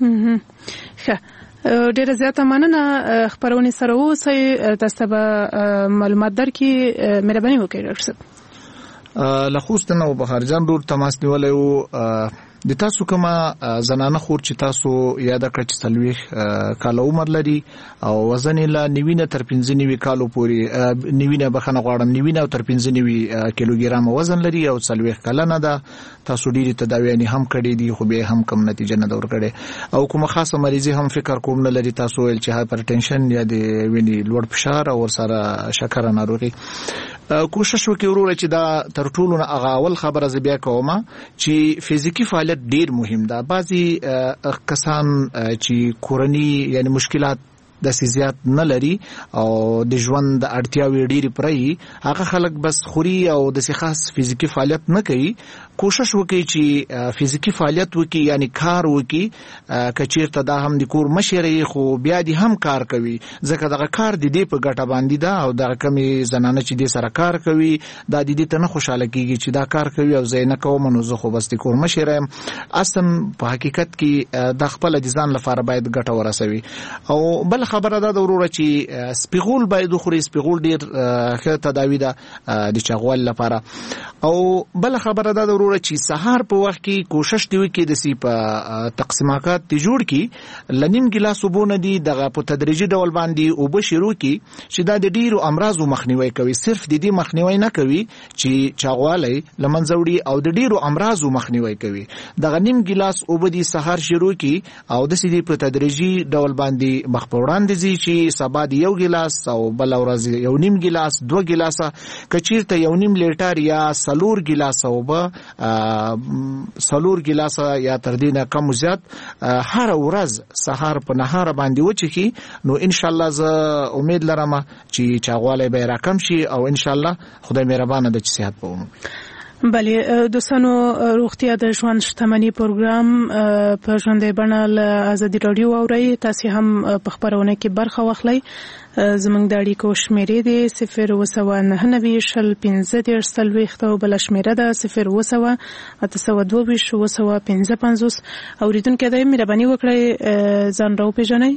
ښه، ډیره زیاته مننه. خبرونه سره اوسئ. تاسو به معلومات درکړي. مهرباني وکړئ ډاکټر صاحب. لخوستنه او بهرجان ډور تماس نیولې او د تاسو کومه زنانه خور چې تاسو یاد کړئ چې 30 کال عمر لري او وزن یې لا 90 تر 95 کالو پورې 90 بخنه غواړم 90 تر 95 کیلوګرام وزن لري او 40 کلنه ده. تاسو ډیری تداویانې هم کړې دي خو به هم کم نتیجه نه دور کړي او کومه خاصه مریضي هم فکر کوم نه لري تاسو ول چې هایپرټنشن یا د وینې لوړ فشار او سره شکر ناروغي. کوشش وکړئ وروره چې دا تر ټولو نه اغاول خبره ز بیا کومه چې فزیکی فعالیت ډیر مهم ده. بعضی کسان چې کورنی یعنی مشکلات د سيزيات نه لري او د ژوند د اړتیاوي ډېری پرې هغه خلک بس خوري او د خاص فزیکی فعالیت نه کوي. کوشش وکړي چې فزیکی فعالیت وکړي یعنی کار وکړي. کچیرته دا هم د کور مشري خو بیا دي هم کار کوي ځکه دغه کار د دې په ګټه باندې ده او دغه کمی زنانه چې د سره کار کوي دا د دې ته نه خوشاله کیږي چې دا کار کوي او زه نه کوم نو زه خو بس د کور مشرم. اصلا په حقیقت کې د خپل د ځان لپاره باید ګټه ورسوي. او بل خبره ده وروره چې سپیغول باید خوري. سپیغول ډیر ښه تداوی ده د چغوال لپاره. او بل خبره ده وروره چې سهار په وخت کې کوشش دی وکړي د سی په تقسیمات تی جوړ کی لنیم ګلاس وبونه دي دغه په تدریجي ډول باندې او به شروع کی چې دا د ډیرو امراضو مخنیوي کوي. صرف د دې مخنیوي نه کوي چې چغوالي لمنځوړي او د ډیرو امراضو مخنیوي کوي. دغه نیم ګلاس وبدي سهار شروع کی او د سې په تدریجي ډول باندې مخپوران دي چې سبا د یو ګلاس او بل ورځ یو نیم ګلاس 2 ګلاسه کچیرته یو نیم لیټر یا سلور ګلاس او به سلور ګلاسه یا تر دې نه کم زیات هر ورځ سهار په نهار باندې وچی نو ان شاء الله زه امید لرم چې چاغواله به راکم شي او ان شاء الله خدای مهربانه د صحت په ومو. بله دوستانو روغتیا د ژوند شتمنۍ پروګرام په ژوندۍ بڼه له ازادي رادیو اورئ. تاسو هم په خبرونه کې برخه واخلئ. زموږ د اړیکو شمیرې دي 029901530 او بل شمیره ده 02822 اوریدونکو د مهرباني وکړئ ځان راو پیژنئ.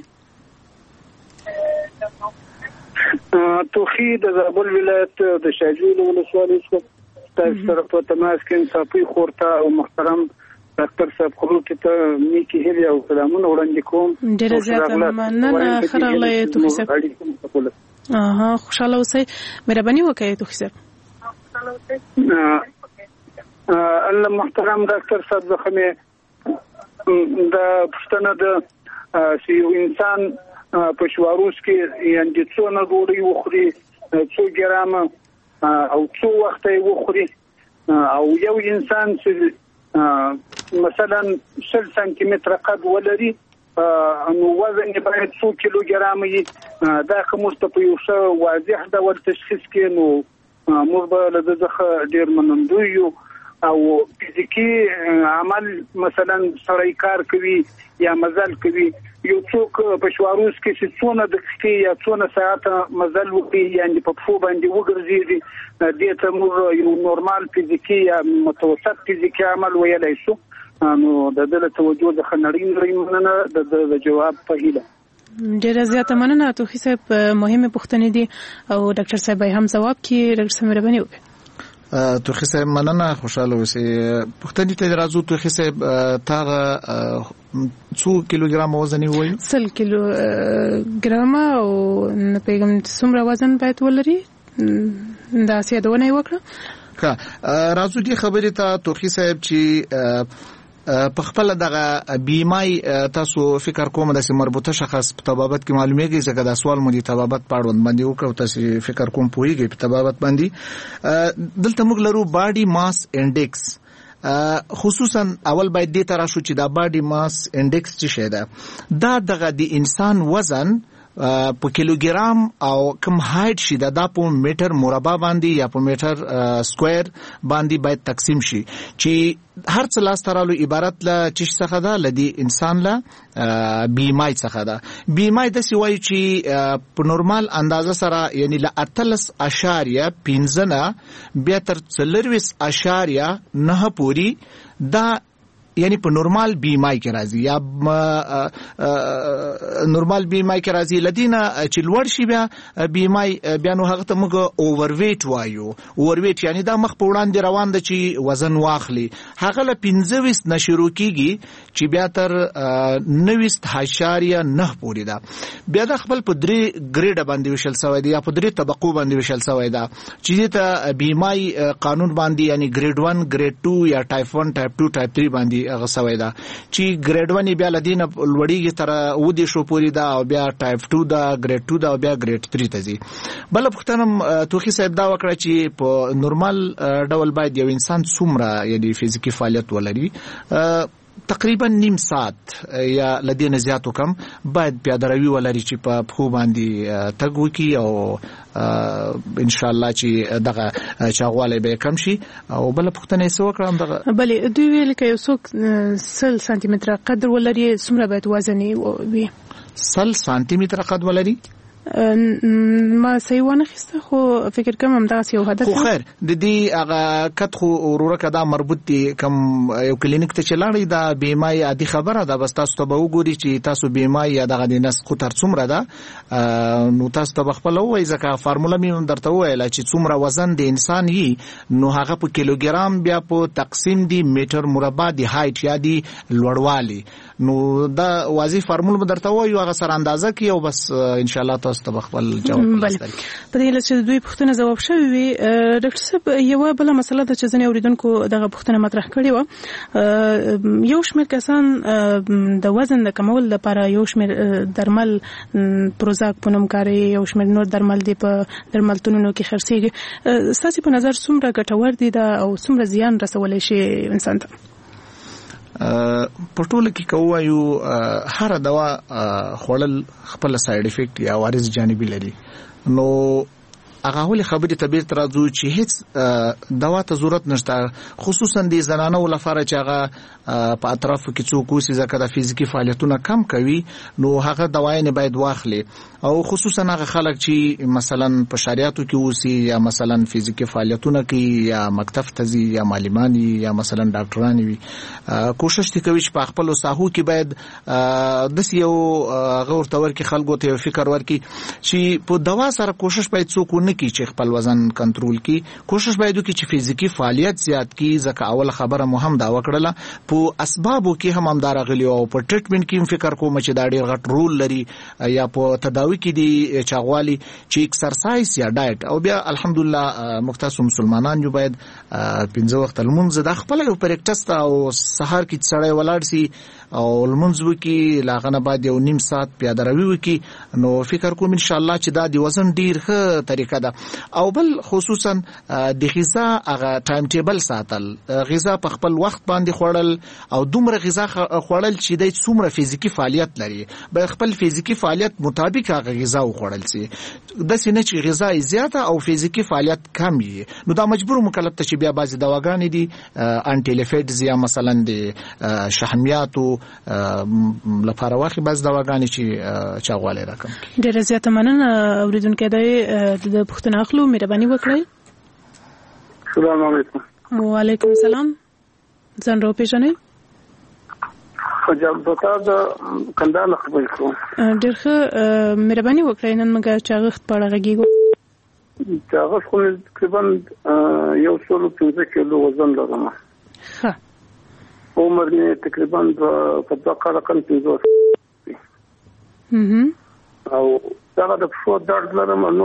توخی د زابل ولایت د شاجوی ولسوالۍ څخه تاسو سره په تماس کې صافي خورته او محترم ډاکټر صاحب خلوت ته نیکی هلي او سلامونه وړاندې کوم. ډېر زیات مننه خرغله توخی صاحب. خوشاله اوسئ. مهرباني وکړئ توخی صاحب. الله محترم ډاکټر صاحب زه خمه د پښتنه د یو انسان په شواروس کې یعنی څونه ډوډۍ وخوري 2 ګرامه او څو وخت یې وخوري او یو انسان چې مثلا 60 سانتي متر قد ولري نو وزن یې باید 2 کیلوګرام وي. دا کوم څه په یو څه واضح ډول تشخیص کې نو موږ به له دغه ډیر منندوی یو او فزیکی عمل مثلا سړی کار کوي یا مزل کوي یو څوک په شواروس کې چې څونه دقیقې یا څونه ساعت مزل وکړي یعنی په فو باندې وګرځي دې ته موږ یو نورمال فزیکی یا متوسط فزیکی عمل ویلای شو. نو د دې توجه د خنړین مننه د جواب په هیله. ډیره زیاته مننه توخی صاحب. مهمه پوښتنې دي او ډاکټر صاحب هم جواب کوي. ډاکټر صاحب مهرباني وکړئ. توخی صاحب مننه خوشاله اوسئ. پوښتنې ته راځو توخی صاحب تاغه 2 کیلوګرام وزن وي 100 کیلوګرام او پیغام څومره وزن باید ولري دا سیادونه وکړه. راځو دې خبرې ته توخی صاحب چې په خپل دغه بیمای تاسو فکر کوم د مربوطه شخص په تبابت کې معلومیږي چې دا سوال مو د تبابت پاړوند باندې وکړو تاسو فکر کوم پوهیږي په تبابت باندې دلته موږ لرو باډي ماس انډیکس خصوصا اول باید دې تر شو چې دا باډي ماس انډیکس څه شي دا دغه د انسان وزن په کیلوګرام او کم هایټ شي دا په میټر مربع باندې یا په میټر سکوير باندې باید تقسیم شي چې هر څه لاس ترالو عبارت له چش څخه ده لدی انسان له بیمای څخه ده بیمای د سی وای چې په نورمال اندازه سره یعنی له 13.15 بیا تر 40.9 پوری دا یعنی په نورمال بیمای کې راځي یا نورمال بیمای کې راځي لدینه چې لوړ شي بیا بیمای بیا نو هغه ته موږ اوور ویټ وایو اوور ویټ یعنی دا مخ په وړاندې روان د چې وزن واخلي هغه له 25 نه شروع کیږي چې بیا تر 19.9 پورې ده بیا د خپل په درې ګریډ باندې وشل سوی دی یا په درې طبقو باندې وشل سوی ده چې ته بیمای قانون باندې یعنی ګریډ 1 ګریډ 2 یا ټایپ 1 ټایپ 2 ټایپ 3 باندې هغه سوی دا چې ګریډ 1 بیا لدینه لوړیږي تر ودی شو پوری دا او بیا ټایپ 2 دا ګریډ 2 دا او بیا ګریډ 3 ته ځي بل پختنم توخی صاحب دا وکړه چې په نورمال ډول باید یو انسان څومره یعنی فزیکی فعالیت ولري تقریبا نیم ساعت یا لدینه زیاتو کم باید پیاده‌روي ولري چې په خو باندې تګ وکي او ان شاء الله چې دغه چاغواله به کم شي او بل پختنه یې سو کړم دغه بلې دوی ویل کې یو څوک 100 سانتي متر قدر ولري څومره باید وزن وي 100 سانتي متر قد ولري ما سیوانه خسته خو فکر کوم هم دا یو هدف خو خیر د دې هغه کټ خو وروره کدا مربوط دي کم یو کلینیک ته چلاړی دا بیمای عادي خبره ده بس تاسو ته به وګوري چې تاسو بیمای یا دغه د نس خو تر څومره ده نو تاسو ته خپل وای ځکه فارموله مې درته وایله چې څومره وزن د انسان یي نو هغه په کیلوګرام بیا په تقسیم دی میټر مربع دی هایټ یا دی لوړوالی نو دا واضح فارموله به درته وایو هغه سره اندازه کی او بس ان شاء الله تاسو ته خپل جواب ورکړي په دې لږ چې دوی پوښتنه جواب شوی وي ډاکټر صاحب یو بل مسله د چې ځنې اوریدونکو دغه پوښتنه مطرح کړې و یو شمېر کسان د وزن د کمول لپاره یو شمېر درمل پروزاک په نوم کاروي یو شمېر نور درمل دی په درملتونونو کې خرڅېږي ستاسو په نظر څومره ګټور دي او څومره زیان رسولی شي انسان ته په ټوله کې کوایو هر دوا خوړل خپل ساید افیکټ یا وارث جانبي لري نو هغه ولې خبرې طبيعت راځو چې هیڅ دوا ته ضرورت نشته خصوصا د زنانو لپاره چې هغه په اطراف کې څوک اوسي ځکه د فزیکی فعالیتونه کم کوي نو هغه دوايي نه باید واخلي او خصوصا هغه خلک چې مثلا په شریعتو کې اوسي یا مثلا فزیکی فعالیتونه کوي یا مکتب ته ځي یا معلمانی یا مثلا ډاکټرانی وي کوشش کوي چې په خپل ساحو کې باید د یو غور تور کې خلکو ته فکر ورکړي چې په دوا سره کوشش باید څوک کی چې خپل وزن کنټرول کی کوشش باید وکړي چې فزیکی فعالیت زیات کی ځکه اول خبره مهم دا وکړه په اسبابو کې هم دار غلی او په ټریټمنټ کې فکر کوم چې دا ډیر غټ رول لري یا په تداوی کې دی چاغوالي چې ایکسرسایز یا ډایټ او بیا الحمدلله مختص مسلمانان جو باید 15 وخت المنځ د خپل یو پریکټس او سحر کې سړی ولاړ سي او المنځ وکي لاغنه بعد یو نیم ساعت پیاده‌روي وکي نو فکر کوم ان شاء الله چې دا د وزن ډیر ښه طریقه او بل خصوصا د غذا هغه ټایم ټیبل ساتل غذا په خپل وخت باندې خوړل او دومره غذا خوړل چې د څومره فزیکی فعالیت لري به خپل فزیکی فعالیت مطابق هغه غذا وخوړل سي د سینې چې غذا زیاته او فزیکی فعالیت کم وي نو دا مجبور مکلف ته چې بیا بعضی دواګانې دي انټي لیفیډز یا مثلا د شحمیاتو لپاره واخی بعض دواګانې چې چاغواله راکم ډېر زیاته مننه اوریدونکو د پښتنه اخلو مهرباني وکړئ السلام علیکم وعلیکم السلام ځان رو پیژنئ خجاب دوتا د کندهار خبرې کوم ډېر ښه مهرباني وکړئ نن موږ چاغښت په اړه غږیږو چاغښت خو تقریبا 115 کیلو وزن لرم ښه عمر مې تقریبا په 2 کال کم 50 او دا د فو درد لرم نو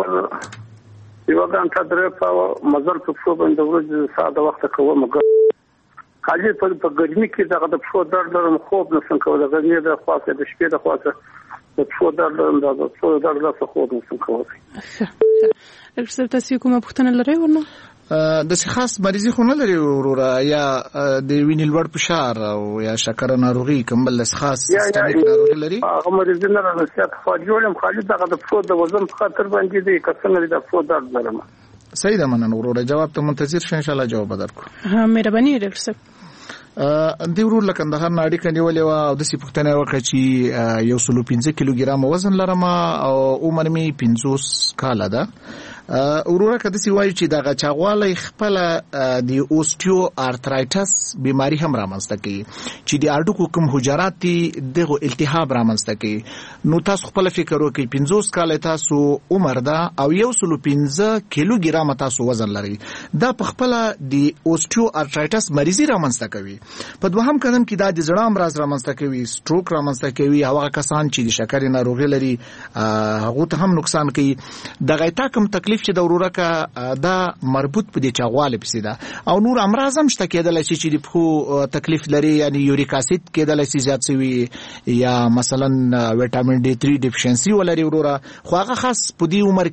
یو غانټه درې په مزل په فو باندې ورځ ساده وخت کوم خالي په ګرمي کې دغه د پښو درد لرم خوب نشم کولای غوښنه د خاصه د شپې د خاصه د پښو درد لرم د پښو درد له خوب نشم کولای. ډاکټر صاحب تاسو کومه پوښتنه لرئ ورنه؟ د خاص مریضي خو نه لري وروره یا د وینې لوړ فشار او یا شکر ناروغي کومل خاص سیستمیک ناروغي لري؟ هغه مریضي نه لري چې خو جوړم خالي دغه د پښو د وزن په خاطر باندې دی کسنه د پښو درد لرم. صحیح ده مننه وروره جواب ته منتظر شې ان شاء الله جواب درکو. ها مهرباني ډاکټر صاحب. د ورور له کندهار ناړي کني ولې وا او د سی پښتنه وکړه چې 115 کیلوګرام وزن لرم او عمر می 50 کال ده. وروره کده سی وایي چې دغه چاغوالی خپل د اوستیو ارترایټس بیماری هم رامنځته کوي چې د اډوکو کوم حجرات دي دغه التهاب رامنځته کوي. نو تاسو خپل فکر وکړئ 50 کال تاسو عمر ده او 115 کیلوګرام تاسو وزن لري دا په خپل د اوستیو ارترایټس مریضي رامنځته کوي. په دوهم قدم کې دا د زړه امراض رامنځته کوي سټروک رامنځته کوي هغه کسان چې د شکر ناروغي لري هغه ته هم نقصان کوي. دغه تا کوم تکلیف چې د وروره کا دا مربوط په دې چاغواله پسې ده او نور امراض هم شته کېدل چې د خو تکلیف لري یعنی یوریک اسید کېدل چې زیات شوی یا مثلا وټامین ډي 3 ډیفیشنسي ولري وروره خو هغه خاص په دې عمر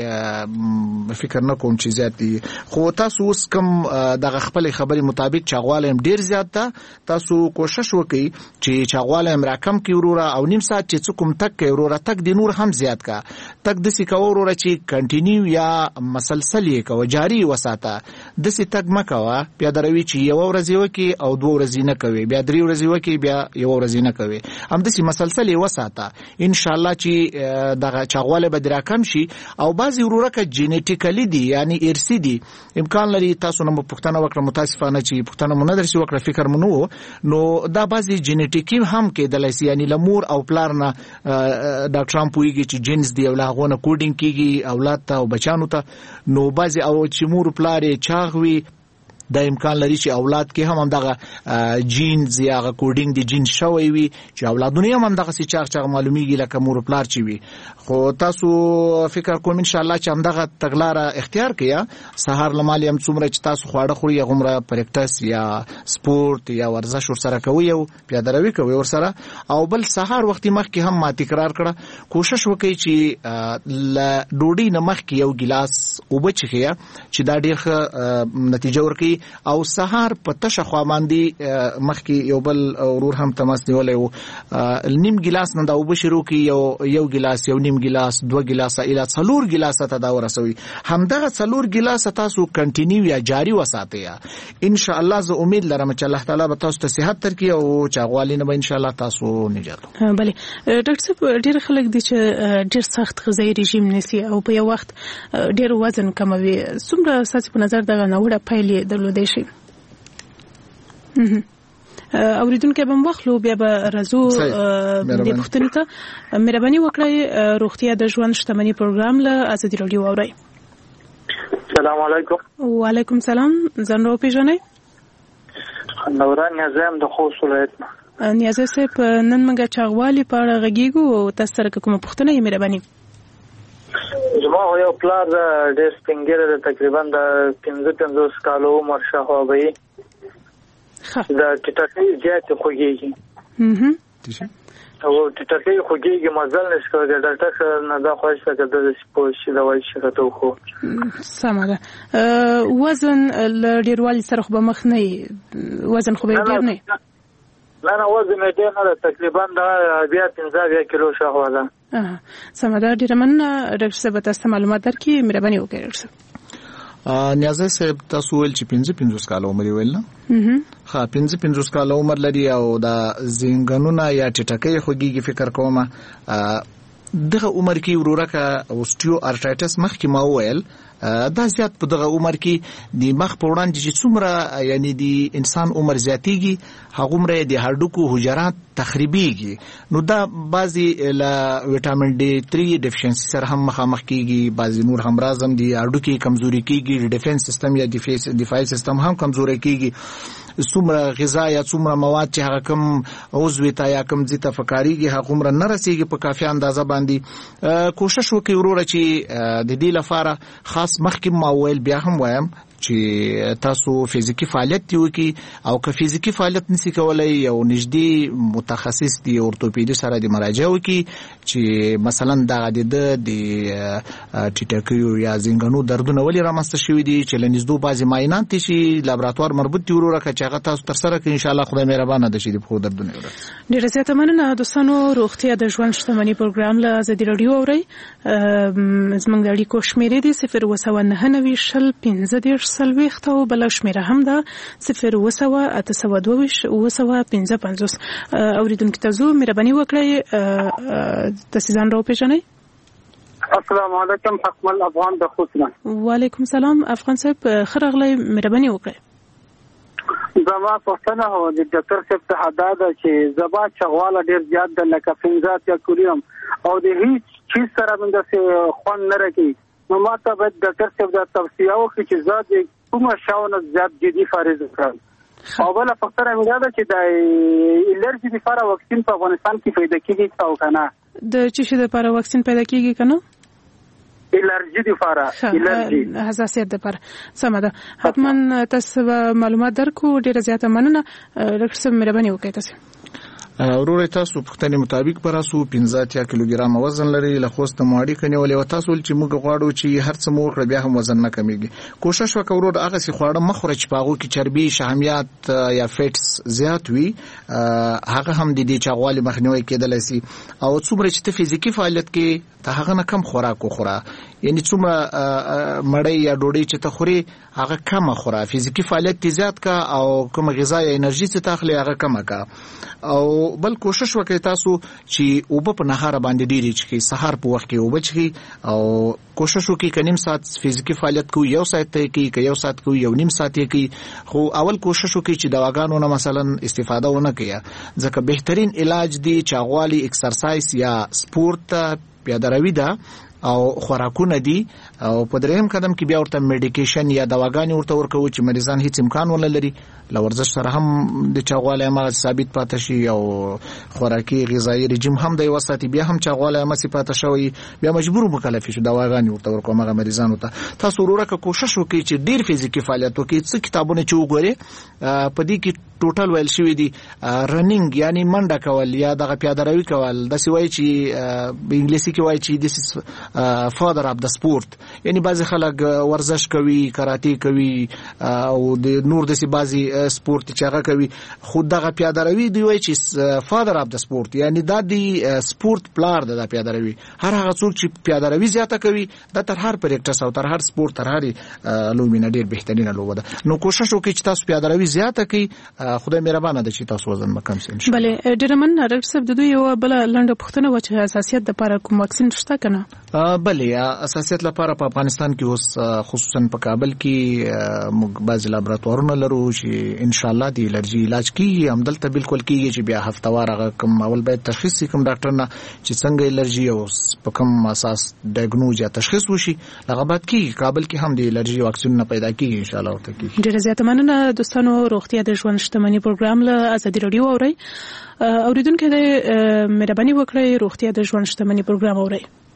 کې فکر نه کوم چې زیات دي خو تاسو اوس کوم دغه خپل خبرې مطابق چاغواله هم ډیر زیات ده تاسو کوشش وکړئ چې چاغواله هم راکم کې وروره او نیم ساعت چې څوک تک کې وروره تک د نور هم زیات کا تک د سې کو وروره چې کنټینیو یا مسلسل یې کو جاری وساته د سې تک مکوا بیا دروي چې یو ورځ وکي او دوه ورځې نه کوي بیا درې ورځې وکي بیا یو ورځې نه کوي هم د سې مسلسل یې وساته ان شاء الله چې دغه چاغواله به دراکم شي او بعضی وروره ک جینیټیکلی دي یعنی ارثي دي امکان لري تاسو نو پښتنه وکړه متاسفانه چې پښتنه مونږ درسي وکړه فکر مونږ نو دا بعضی جینیټیکی هم کې د لسی یعنی لمور او پلار نه ډاکټران پويږي چې جنس دی او لاغونه کوډینګ کیږي اولاد ته او بچانو ته نو بعضی او چې مور پلار چاغوي د امکان لري چې اولاد کې هم دغه جینز یا کوډینګ دی جین شوی وي چې اولادونه هم دغه سي چاغ معلومیږي لکه مور پلار چی وي خو تاسو فکر کوم ان شاء الله چې هم دغه تګلار اختیار کړئ سحر لمال هم څومره چې تاسو خواړه خوري غومره پریکټس یا سپورت یا ورزش ورسره کوي او پیادهروي کوي ورسره او بل سحر وخت مخکې هم ما تکرار کړه کوشش وکړئ چې ل ډوډۍ نه مخکې یو ګلاس اوبه چخیا چې دا ډېر نتیجه ورکړي او سحر په تشه خوا باندې مخکې یو بل ورور هم تماس نیولې نیم ګلاس نه دا اوبه شروع کی یو ګلاس یو نیم ګلاس دوه ګلاسه اله 4 ګلاسه ته دا ورسوي همدغه 4 ګلاسه تاسو کنټینیو یا جاری وساتئ ان شاء الله زه امید لرم چې الله تعالی به تاسو ته صحت درکړي او چاغوالی نه به ان شاء الله تاسو نجات. بله ډاکټر صاحب ډیر خلک دي چې ډیر سخت غذایی رژیم نیسي او په یو وخت ډیر وزن کموي څومره ساتي په نظر دغه نوړه پایلې درلودي شي اوریدونکو به مخلو بیا به رازو د پښتنې ته مهرباني وکړئ روغتیا د ژوند شتمنۍ پروګرام له ازادي رادیو اورئ. السلام علیکم. وعلیکم السلام ځان رو پیژنئ؟ نوران نیازم د خوست ولایت نه. نیازه صاحب نن موږ چاغوالي په اړه غږیږو او تاسو سره کومه پوښتنه یې مهرباني؟ زما یو پلار ډېر سپینګیره ده تقریبا د 55 کالو عمر شاوخوا به د ټټکۍ زیاتې خوږېږي او ټټکۍ خوږېږي مزل نشي کولی ډاکټر سره نه دا خواهش ده که د سپور شي دوايي شي راته وخورو. سمه ده وزن له ډېروالي سره خو به مخ نه وزن خو به یې ډېر نه نه وزن یې ډېر نه ده تقریبا د بیا 15 کیلو شاوخوا ده. سمه ده ډېره مننه ډاکټر صاحب تاسو معلومات درکړي مهرباني وکړئ ډاکټر صاحب. نیازه صاحب تاسو ول چې 55 کال عمر ویل نه ها 55 کال عمر لري او د زنګونونه یا ټټکې خوږیږي فکر کوم دغه عمر کې وروره کا اوستیو ارترایټس مخکې ما ویل دا زیات په دغه عمر کې د مخ په وړاندې چې څومره یعنی د انسان عمر زیاتیږي هغه عمر د هډوکو حجرات تخریبيږي نو دا بعضی ل وټامین ډي 3 ډیفیشنسي سره هم مخامخ کیږي بعضی نور هم رازم دي هډوکي کمزوري کیږي ډیفنس سیستم یا دفاعي سیستم هم کمزوري کیږي څومره غذا یا څومره مواد چې هغه کم عضو ته یا کم ځي ته فکرېږي هغه عمر نه رسیږي په کافي اندازه باندې کوشش وکړئ وروره چې د دې لپاره خاص مخکې ما ویل بیا هم وایم چې تاسو فزیکی فعالیت وکړي او که فزیکی فعالیت نسی کولای یو نږدې متخصص دی اورتوپیدي سره د مراجعه وکړي چې مثلا د ټیټکیو یا زنګونو دردونه ولې رامنځته شوي دي چې لنځدو بعضی معاینات شي لابراتوار مربوط دی ورکه چې هغه تاسو تر سره کې ان شاء الله خدای مهربانه ده چې د خو دردونه ورکه. ډیره زیاته مننه دوستانو. روغتیا د ژوند شتمنۍ پروګرام له ازادي رادیو اوري. زموږ د اړیکو شمیرې دي 029901530 او بل شمیره هم ده 0208225 اوریدونکو ته زو مهرباني وکړئ تاسو ځان راو پیژنئ. السلام علیکم حکمل افغان د خوسنا. وعلیکم سلام افغان صاحب خرغلی مهرباني وکړئ. زما پښتنه هو د ډاکټر صاحب ته حداده چې زبا چغواله ډیر زیات د لکه فنزات یا کوریم او د هیڅ چیز سره باندې څه خوان نه راکې نو ماته به ډاکټر صاحب دا توصیه وکړي چې زاد کومه شاونه زیات جدي فارز کړم او بل فکر هم دا چې د الرجی لپاره واکسین په افغانستان کې پیدا کیږي او کنه د چی شي لپاره واکسین پیدا کیږي کنه الرجی لپاره الرجی حساسیت لپاره سم ده حتما تاسو معلومات درکو ډیره زیاته مننه ډاکټر صاحب مهرباني وکړئ تاسو. ورور تاسو پختنې مطابق پراسو 15 کیلوګرام وزن لري له خوسته ماړی کني ولې تاسو چې موږ غواړو چې هر څه مو بیا هم وزن نه کمیږي. کوشش وکړو ورور هغه سي خواړه مخوره چې پاغو کې چربي شحمیات یا فټس زیات وي هغه هم د دې چاغوالي مخنیوي کېدل شي او څومره چې فزیکی فعالیت کې ته هغه نه کم خوراک وخوره یعنی څومره مړی یا ډوډۍ چې ته خوري هغه کم خوره فزیکی فعالیت زیات کا او کوم غذا یا انرژي چې تاخلي هغه کم کا او بل کوشش وکړئ تاسو چې اوبه په نهار باندې ډیری چې سحر په وخت کې اوبه چخي او کوشش وکړئ کنیم ساعت فزیکی فعالیت کو یو ساعت ته کې یو ساعت کو یو نیم ساعت کې خو اول کوشش وکړئ چې دواګانو نه مثلا استفاده ونه کړئ ځکه بهترین علاج دی چاغوالي ایکسرسایز یا سپورت پیاده‌روي ده او خوراکونه دي او په دریم قدم کې بیا ورته میډیکیشن یا دواګانې ورته ورکو چې مریضان هیڅ امکان ولري لورزش سره هم د چاغواله ما ثابت پاتې شي او خوراکي غذایی رژیم هم د وساتي بیا هم چاغواله ما صفات شوی بیا مجبور مکلف شي دواګانې ورته ورکو مغه مریضانو ته تاسو وروره کوشش وکړئ چې ډیر فزیکی فعالیت وکړئ څه کتابونه چې وګورئ په دې کې ټوټل ویل شوی دي رننګ یعنی منډه کول یا دغه پیاده‌روي کول د سوي چې په انګلیسي کې وایي چې د فادر اف د سپورت یعنی بعضی خلک ورزش کوي کراټي کوي او د نور د بعضی سپورت چې هغه کوي خود دغه پیاده‌روي دی وایي چې فادر اف د سپورت یعنی د سپورت پلار د پیاده‌روي هر هغه څوک چې پیاده‌روي زیاته کوي د تر هر پریکټس او تر هر سپورت تر هر لومینه ډیر بهترینه لوبه ده نو کوشش وکړئ چې تاسو پیاده‌روي زیاته کړئ خدای مهربانه ده چې تاسو وزن مکم شي. بله ډیر من ډاکټر صاحب د دوی یو بل لنډه پوښتنه و چې حساسیت لپاره کوم واکسین شته کنه؟ بله حساسیت لپاره په افغانستان کې اوس خصوصا په کابل کې موږ بعض لابراتوارونه لرو چې ان شاء الله د الرجی علاج کیږي همدلته بالکل کیږي چې بیا هفتوار هغه کوم اول باید تشخیص کوم ډاکټر نه چې څنګه الرجی او په کوم اساس ډایګنوز یا تشخیص وشي هغه بعد کیږي کابل کې هم د الرجی واکسین نه پیدا کیږي ان شاء الله ورته کیږي. ډیره زیاته مننه دوستانو. روغتیا د ژوند شتمنۍ پروګرام له ازادي رادیو اوري اوریدونکو ته مهرباني وکړئ روغتیا د ژوند شتمنۍ پروګرام اوري.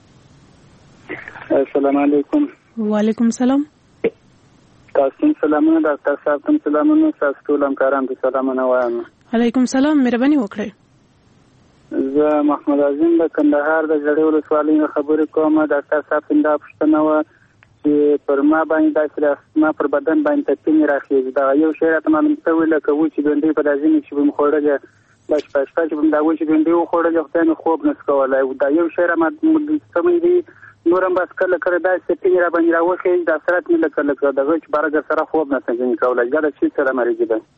السلام علیکم. وعلیکم السلام. تاسو سلامونه ډاکټر صاحب تم سلامونه تاسو ټول همکاران ته سلامونه وایم. علیکم السلام مهرباني وکړئ. زه محمد عظیم د کندهار د جړې ولسوالۍ خبرې کوم. ډاکټر صاحب څنګه پښتنه و چې پر ما باندې داسې ما پر بدن باندې تپینې راخېږي دا یو شی راته معلوم شوی لکه و چې ګنډۍ په داسې نه چې به مې خوړلې دا شپه چې به مې دا و چې ګنډۍ وخوړلې خدای مې خوب نس کولی دا یو شی را سمې دي نور هم بس کله کله داسې تپینې را باندې راوخېږي دا سرت مې لکه دغه چې بارګر سره خوب نه څنګه کولی دا د چي سره مریضي ده.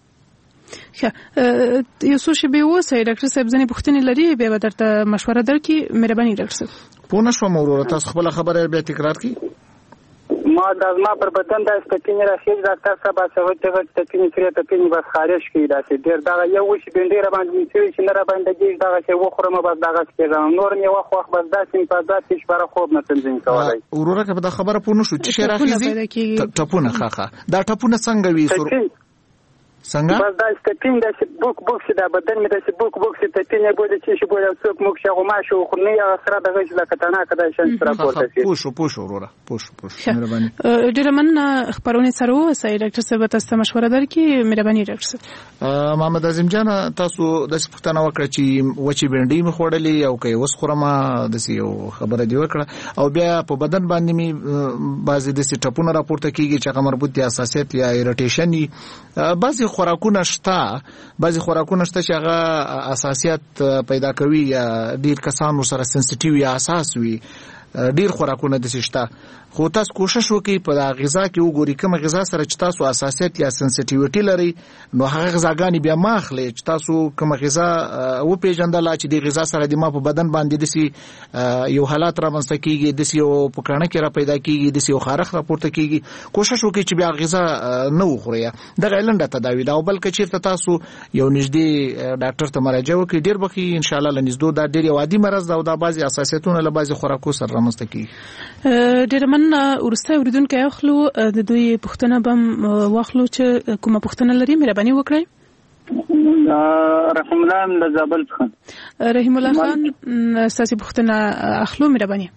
ښه یو څه شی به اوسئ ډاکټر صاحب ځینې پوښتنې لري بیا به درته مشوره درکړي. مهرباني ډاکټر صاحب. پوه نه شوم وروره تاسو خپله خبره بیا تکرار کړئ. ما پر بدن د سپینې راخېږي ډاکټر صاحب هغه سپینې کړې سپینې بس خارج کړي داسې ډېر دغه یو وشي ډېر را باندې چې نه را باندې کېږي دغه چې وخورم بس دغه کېږم نور مې وخت بس داسې په ذات کې شپاره خوب نه تنظیم کولی. وروره که دا خبره پوه نه شو چې شی راخېږي ټپونه ښه دا ټپونه څنګه وي څنګه بس دا ستپین د بوک د بدن مې د بوک ستپین نه بوله چې شي بوله څوک موږ شغو ما شو خو نه یو سره دغه چې لکه تنه کده شي سره پورته شي پوښ وروره پوښ مهرباني ډېر من خبرونه سره وسای ډاکټر صاحب تاسو مشوره درکې مهرباني ډاکټر صاحب محمد اعظم جان تاسو د پښتنه وکړه چې وچی بنډي مې خوړلې او کې وس خورما د یو خبره دی وکړه او بیا په بدن باندې می بعضی د ټپونه راپورته کیږي چې هغه مربوط دي حساسیت یا ایریټیشن بعضی خوراکونه شته چې هغه حساسیت پیدا کوي یا ډیر کسانو سره سنسټیو یا حساس وي ډیر خوراکونه د شته خو تاسو کوشش وکړئ په غذا کې وګورئ کوم غذا سره چې تاسو حساسیت یا سنسټیویټي لري نو هغه غذاګانی بیا ماخلي چې تاسو کوم غذا و پیژندل چې د غذا سره د ما په بدن باندې د یو حالات را منځ کیږي د یو پکانه کې را پیدا کیږي د یو خارخ راپورته کیږي کوشش وکړئ چې بیا غذا نه وخورئ د غیلنده تداوی دا بلکې چې تاسو یو نږدې ډاکټر ته مراجعه وکړئ ډیر بخي ان شاء الله لنځدو دا ډیر عادي مرز دا د بعضي حساسیتونو له بعضي خوراکو سره را منځ کیږي ډیر من ورسته اوریدونکو اخلو د دوی پښتنه بم واخلو چې کومه پښتنه لري مهرباني وکړئ رحیم الله د زابل څخه رحیم الله خان ساسي پښتنه اخلو مهرباني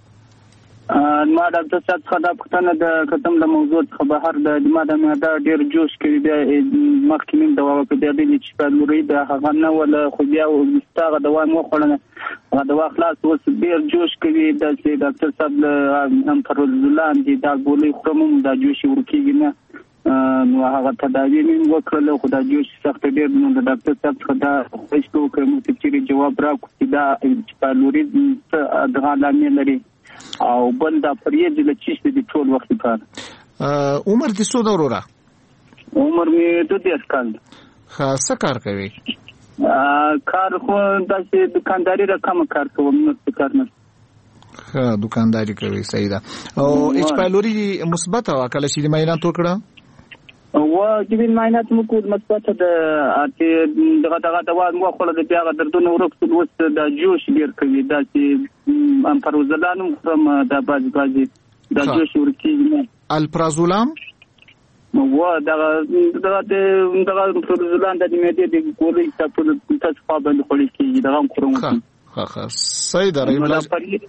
ما د تاسو څخه د پښتنه د ختم د موضوع څخه بهر د ما د معده ډیر جوش کوي بیا مخکې من دوا په دې د چې په لوري د هغه نه ولا خو بیا مستغه دوا مو خلنه هغه دوا خلاص اوس ډیر جوش کوي د ډاکټر صاحب هم پرولان دي دا ګولې خرمم د جوش ورکیږي نه نو هغه تداوی مې وکړل خو دا جوش سخت ډیر نو د ډاکټر صاحب څخه دا هیڅ کوم چې جواب راکړي دا په لوري دغه لامل لري او بل دا پریږ د چیشته د ټول وخت کار عمر دې څو وروره عمر مې 2 کال څه کار کوي کار خو د دکانداري رقم کار کوم نو کار نه دکانداري کوي صحیح ده او اچ پایلوري مثبت او کله چې معاینات وکړه او چې معاینات مو کو مثبت ده چې دغه دوا مو خو د بیا دردونه ورکړل وست د جوش ډیر کوي دا چې ام پروزلانم کوم د بازي د جوش ورکیږي الپرازولام و دغه پروزلان د میډیا د ګولې تاسو په باندې خوري کیږي دغه کوم ها صحیح ده مهرباني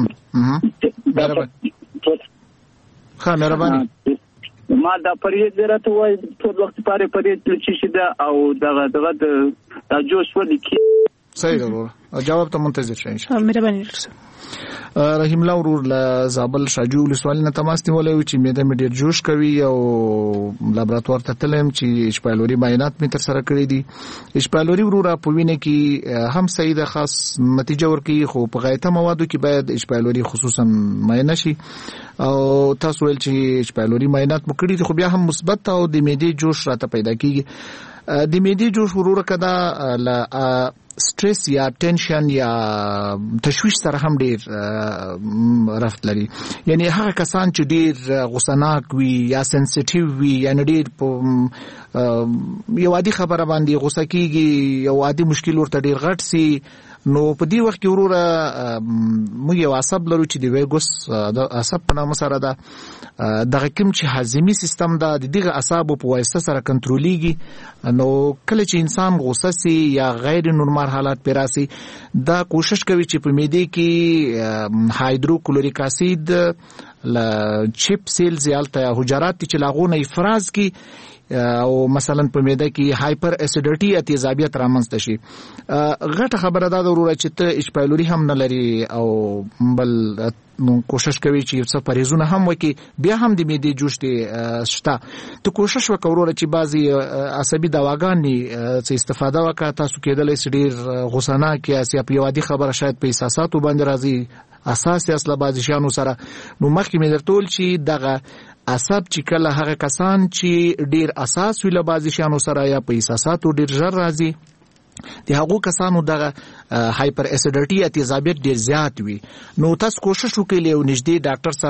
ما دا پریږ درته وای ټول وخت پاره پریږ چې شي دا او دغه د جوش ودی کی صحیح ده جواب ته منتظر شئ ان شاء الله مهرباني رحیم الله ورور له زابل شاجول سوال نه تماس نیولای چې مېده مې ډیر جوش کوي او لابراتوار ته تلم چې اشپایلوري معاینات مې تر سره کړې دي اشپایلوري ورور په وینه کې هم صحیح ده خاص نتیجه ورکړي خو په غایته موادو کې باید اشپایلوري خصوصا معاینه شي او تاسو ول چې اشپایلوري معاینات مو کړی خو بیا هم مثبت او د معدې جوش راته پیدا کیږي د معدې جوش ورور کدا ل سټرس یا ټینشن یا تشویش سره هم ډیر رفت لري یعنی هغه کسان چې ډیر غوسناک وي یا سنسټیو وي یا ډیر یو عادي خبره باندې غوسه کیږي یو عادي مشکل ورته ډیر غټ سي نو په دې وخت کې وروره موږ یو عصب لرو چې د ویګوس د عصب په نامه سره ده دغه کوم چې هاضمي سیستم ده د دغه اعصابو په واسطه سره کنټرولېږي نو کله چې انسان غوسه سي یا غیر نورمال حالات پیراسي دا کوشش کوي چې په معدې کې هایدروکلوریک اسید ل چیپ سیلز یالته حجرات چې لاغونه افراز کی او مثلا په معده کې هایپر اسیډیټي تیزابیت رامنځته شي غټه خبره ده ضرورت چې ته اشپایلوري هم نه لري او بل کوشش کوي چې څه پریزونه هم وکي بیا هم د معدې جوش دي شته ته کوشش وکړو چې بعضي عصبي دواګانې څه استفاده وکړه تاسو کېدلای شي ډیر غوسنه کې یا په یوادي خبره شاید په احساساتو باندې راځي اساس اصله بعضي شانو سره نو مخکې مې درتول چې دغه عصب چې کله هغه کسان چې ډیر اساس ویل بعضی شانو سره یا په احساساتو ډیر ژر راځي د هغو کسانو دغه هایپر اسیډیټي تیزابیت ډیر زیات وي نو تاسو کوشش وکړئ یو نږدې ډاکټر سره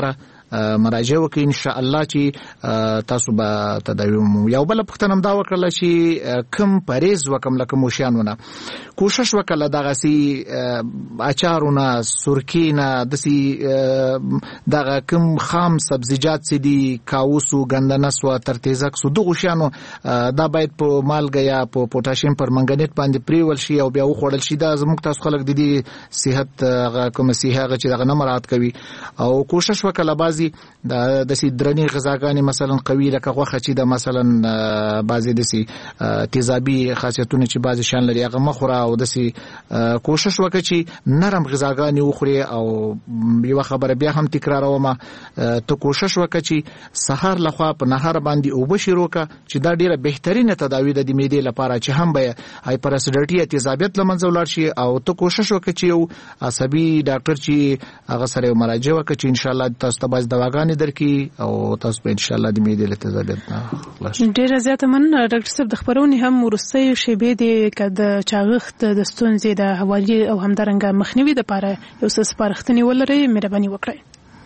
مراجعه وکړي ان شاء الله چې تاسو به تداوی مو. یو بل پختنم دا وکړل چې کم پریز وکم لکه موشانونه کوشش وکړه دغه سي اچارونه سرکینه دسي دغه کم خام سبزیجات سي دي کاوسو غندنس و ترتیزک سو دغه شانو دا باید په مالګه یا په پوتاشیم پر منګنیټ باندې پریول شي او بیا وخوړل شي. دا زموږ تاسو خلک د دې صحت کوم صحه چې دغه نمرات کوي او کوشش وکړه بازي د سي درنی غذاګانی مثلا قوي لکه غوخه چې د مثلا بازي د سي تیزابي خاصیتونه چې بازي شان لري هغه مخوره او د سي کوشش وکړي چې نرم غذاګانی وخوري. او یو خبره بیا هم تکراروم ته کوشش وکړي چې سحر لخوا په نهار باندې او بشروکه چې دا ډیره بهترینه تداوی د معدې لپاره چې هم به هایپراسیډیټي تیزابیت لمنځه ولاړ شي. او ته کوشش وکړي چې یو عصبي ډاکټر چې هغه سره مراجعه وکړي چې ان شاء الله تاسو ته باز دواګانې درکې او تاسو به ان شاء الله د معدې له تیزابیت نه خلاص. ډیره زیاته من ډاکټر صاحب د خبرونې هم ورسته شیبې د کده چاغښت د ستونزې د حوالی او همدارنګه مخنیوي د لپاره یو څه سپارښتنې ولري مهرباني وکړئ.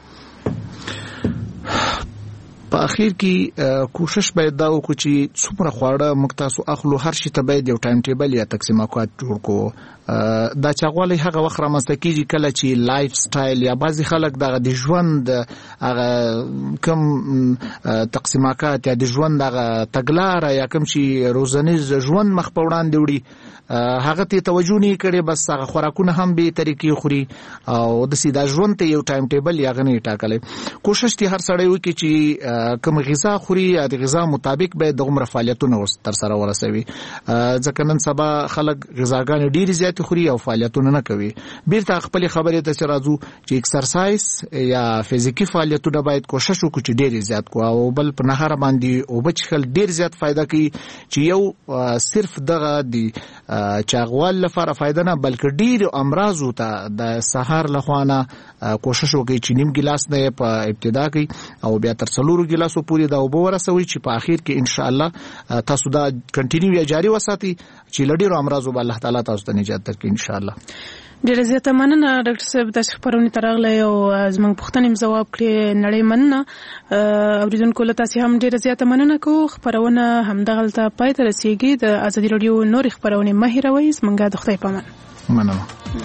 په اخر کې کوشش باید دا وکړو چې څومره خواړه موږ تاسو اخلو هر شي ته باید یو ټایم ټیبل یا تقسیم اوقات جوړ کو. دا چاغوالی هغه وخت رامنځته کیږي کله چې لایف سټایل یا بعضی خلک دغه د ژوند هغه کم تقسیمات یا د ژوند دغه تګلاره یا کم چې روزنیز ژوند مخ په وړاندې وړي هغه ته توجه نه کړي بس هغه خوراکونه هم به طریقې خوري او د سیدا ژوند ته یو ټایم ټیبل یا غني ټاکلې. کوشش دي هر سړی وکړي چې کوم غذا خوري یا د غذا مطابق به د عمر فعالیتونه تر سره ورسوي. ځکه نن سبا خلک غذاګان ډیر زیات خوري او فعالیتونه نه کوي. بیرته خپل خبرې ته راځو چې ایکسرسایز یا فزیکی فعالیتونه باید کوشش وکړو چې ډیر زیات کو او بل په نهار باندې او بچخل ډیر زیات فائدہ کوي چې یو صرف دغه دی چاغوال لپاره فائدہ نه بلکې ډیر امراضو ته د سحر لخوانه کوشش وکړي چې نیم ګلاس نه په ابتدا کې او بیا تر 4 ګلاسو پورې دا وبو ورسوي چې په اخر کې ان شاء الله تاسو دا کنټینیو یا جاری وساتي چې لډیرو امراضو به الله تعالی تاسو ته نجات درکړي ان شاء الله. ډیره زیاته مننه ډاکټر صاحب د خبرونې ترغله او زموږ پوښتنې جواب کړې نړۍ مننه. اوریدونکو له تاسو هم ډیره زیاته مننه کوم. خبرونه هم دغلته پای ته رسیدي. د ازادي رادیو نور خبرونه مهیروي زمونږه د خدای پامان. مننه.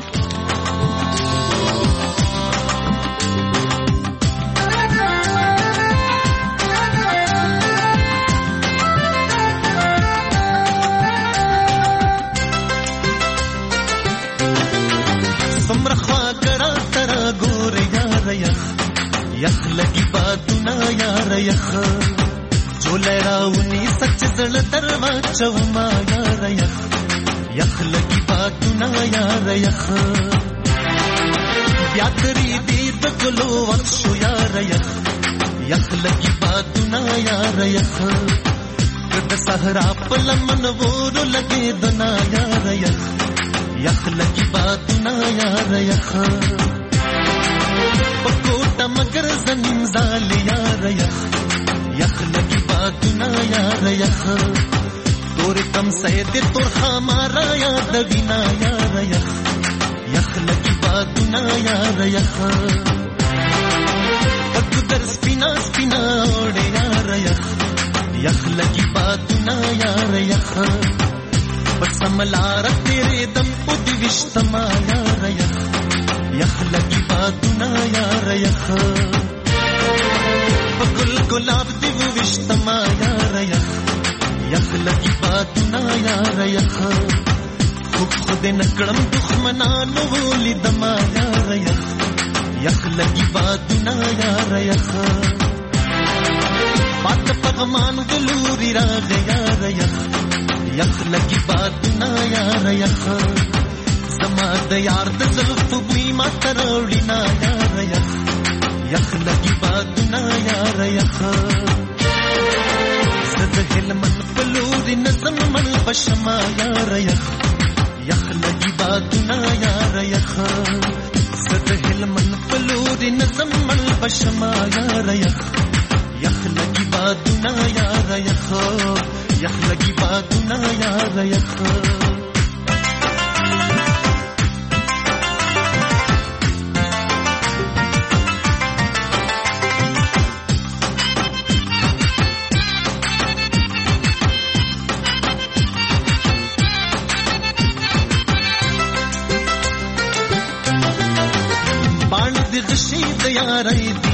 یخ لگی باتونه یار یخ جو لراونی سچ زړه دروا چوما یار یخ یخ لگی باتونه یار یخ بیا تری دې د ګلو وخت شو یار یخ یخ لگی باتونه یار یخ د صحرا په لمن ورو لګې دنا یار یخ یخ لگی باتونه یار یخ بکوٹا مگر زمین زال یار یخ یخ لگی باتنا یار یخ تور کم سید تور خامارا یاد بینا یار یخ یخ لگی باتنا یار یخ پک در سپینا سپینا اوڑے یار یخ یخ لگی باتنا یار یخ بس ملار تیرے دم پد وشتما یار یخ یخ لگی باتنا یار یخ بگل گلاب دیو وشتما یار یخ یخ لگی باتنا یار یخ خود نکڑم دخمنانو ولی دما یار یخ یخ لگی باتنا یار یخ بات پغمان گلوری راغ یار یخ یخ لگی باتنا یار یخ زما د یار د زلف بوی ما تروړی نا یار یخ یخ لگی باتنا یار یخ زد هلمن پلوری نظم من بشما یار یخ یخ لگی باتنا یار یخ زد هلمن پلوری نظم من بشما یار یخ یخ لگی باتنا یار یخ یخ لگی باتنا یار یخ یارای دی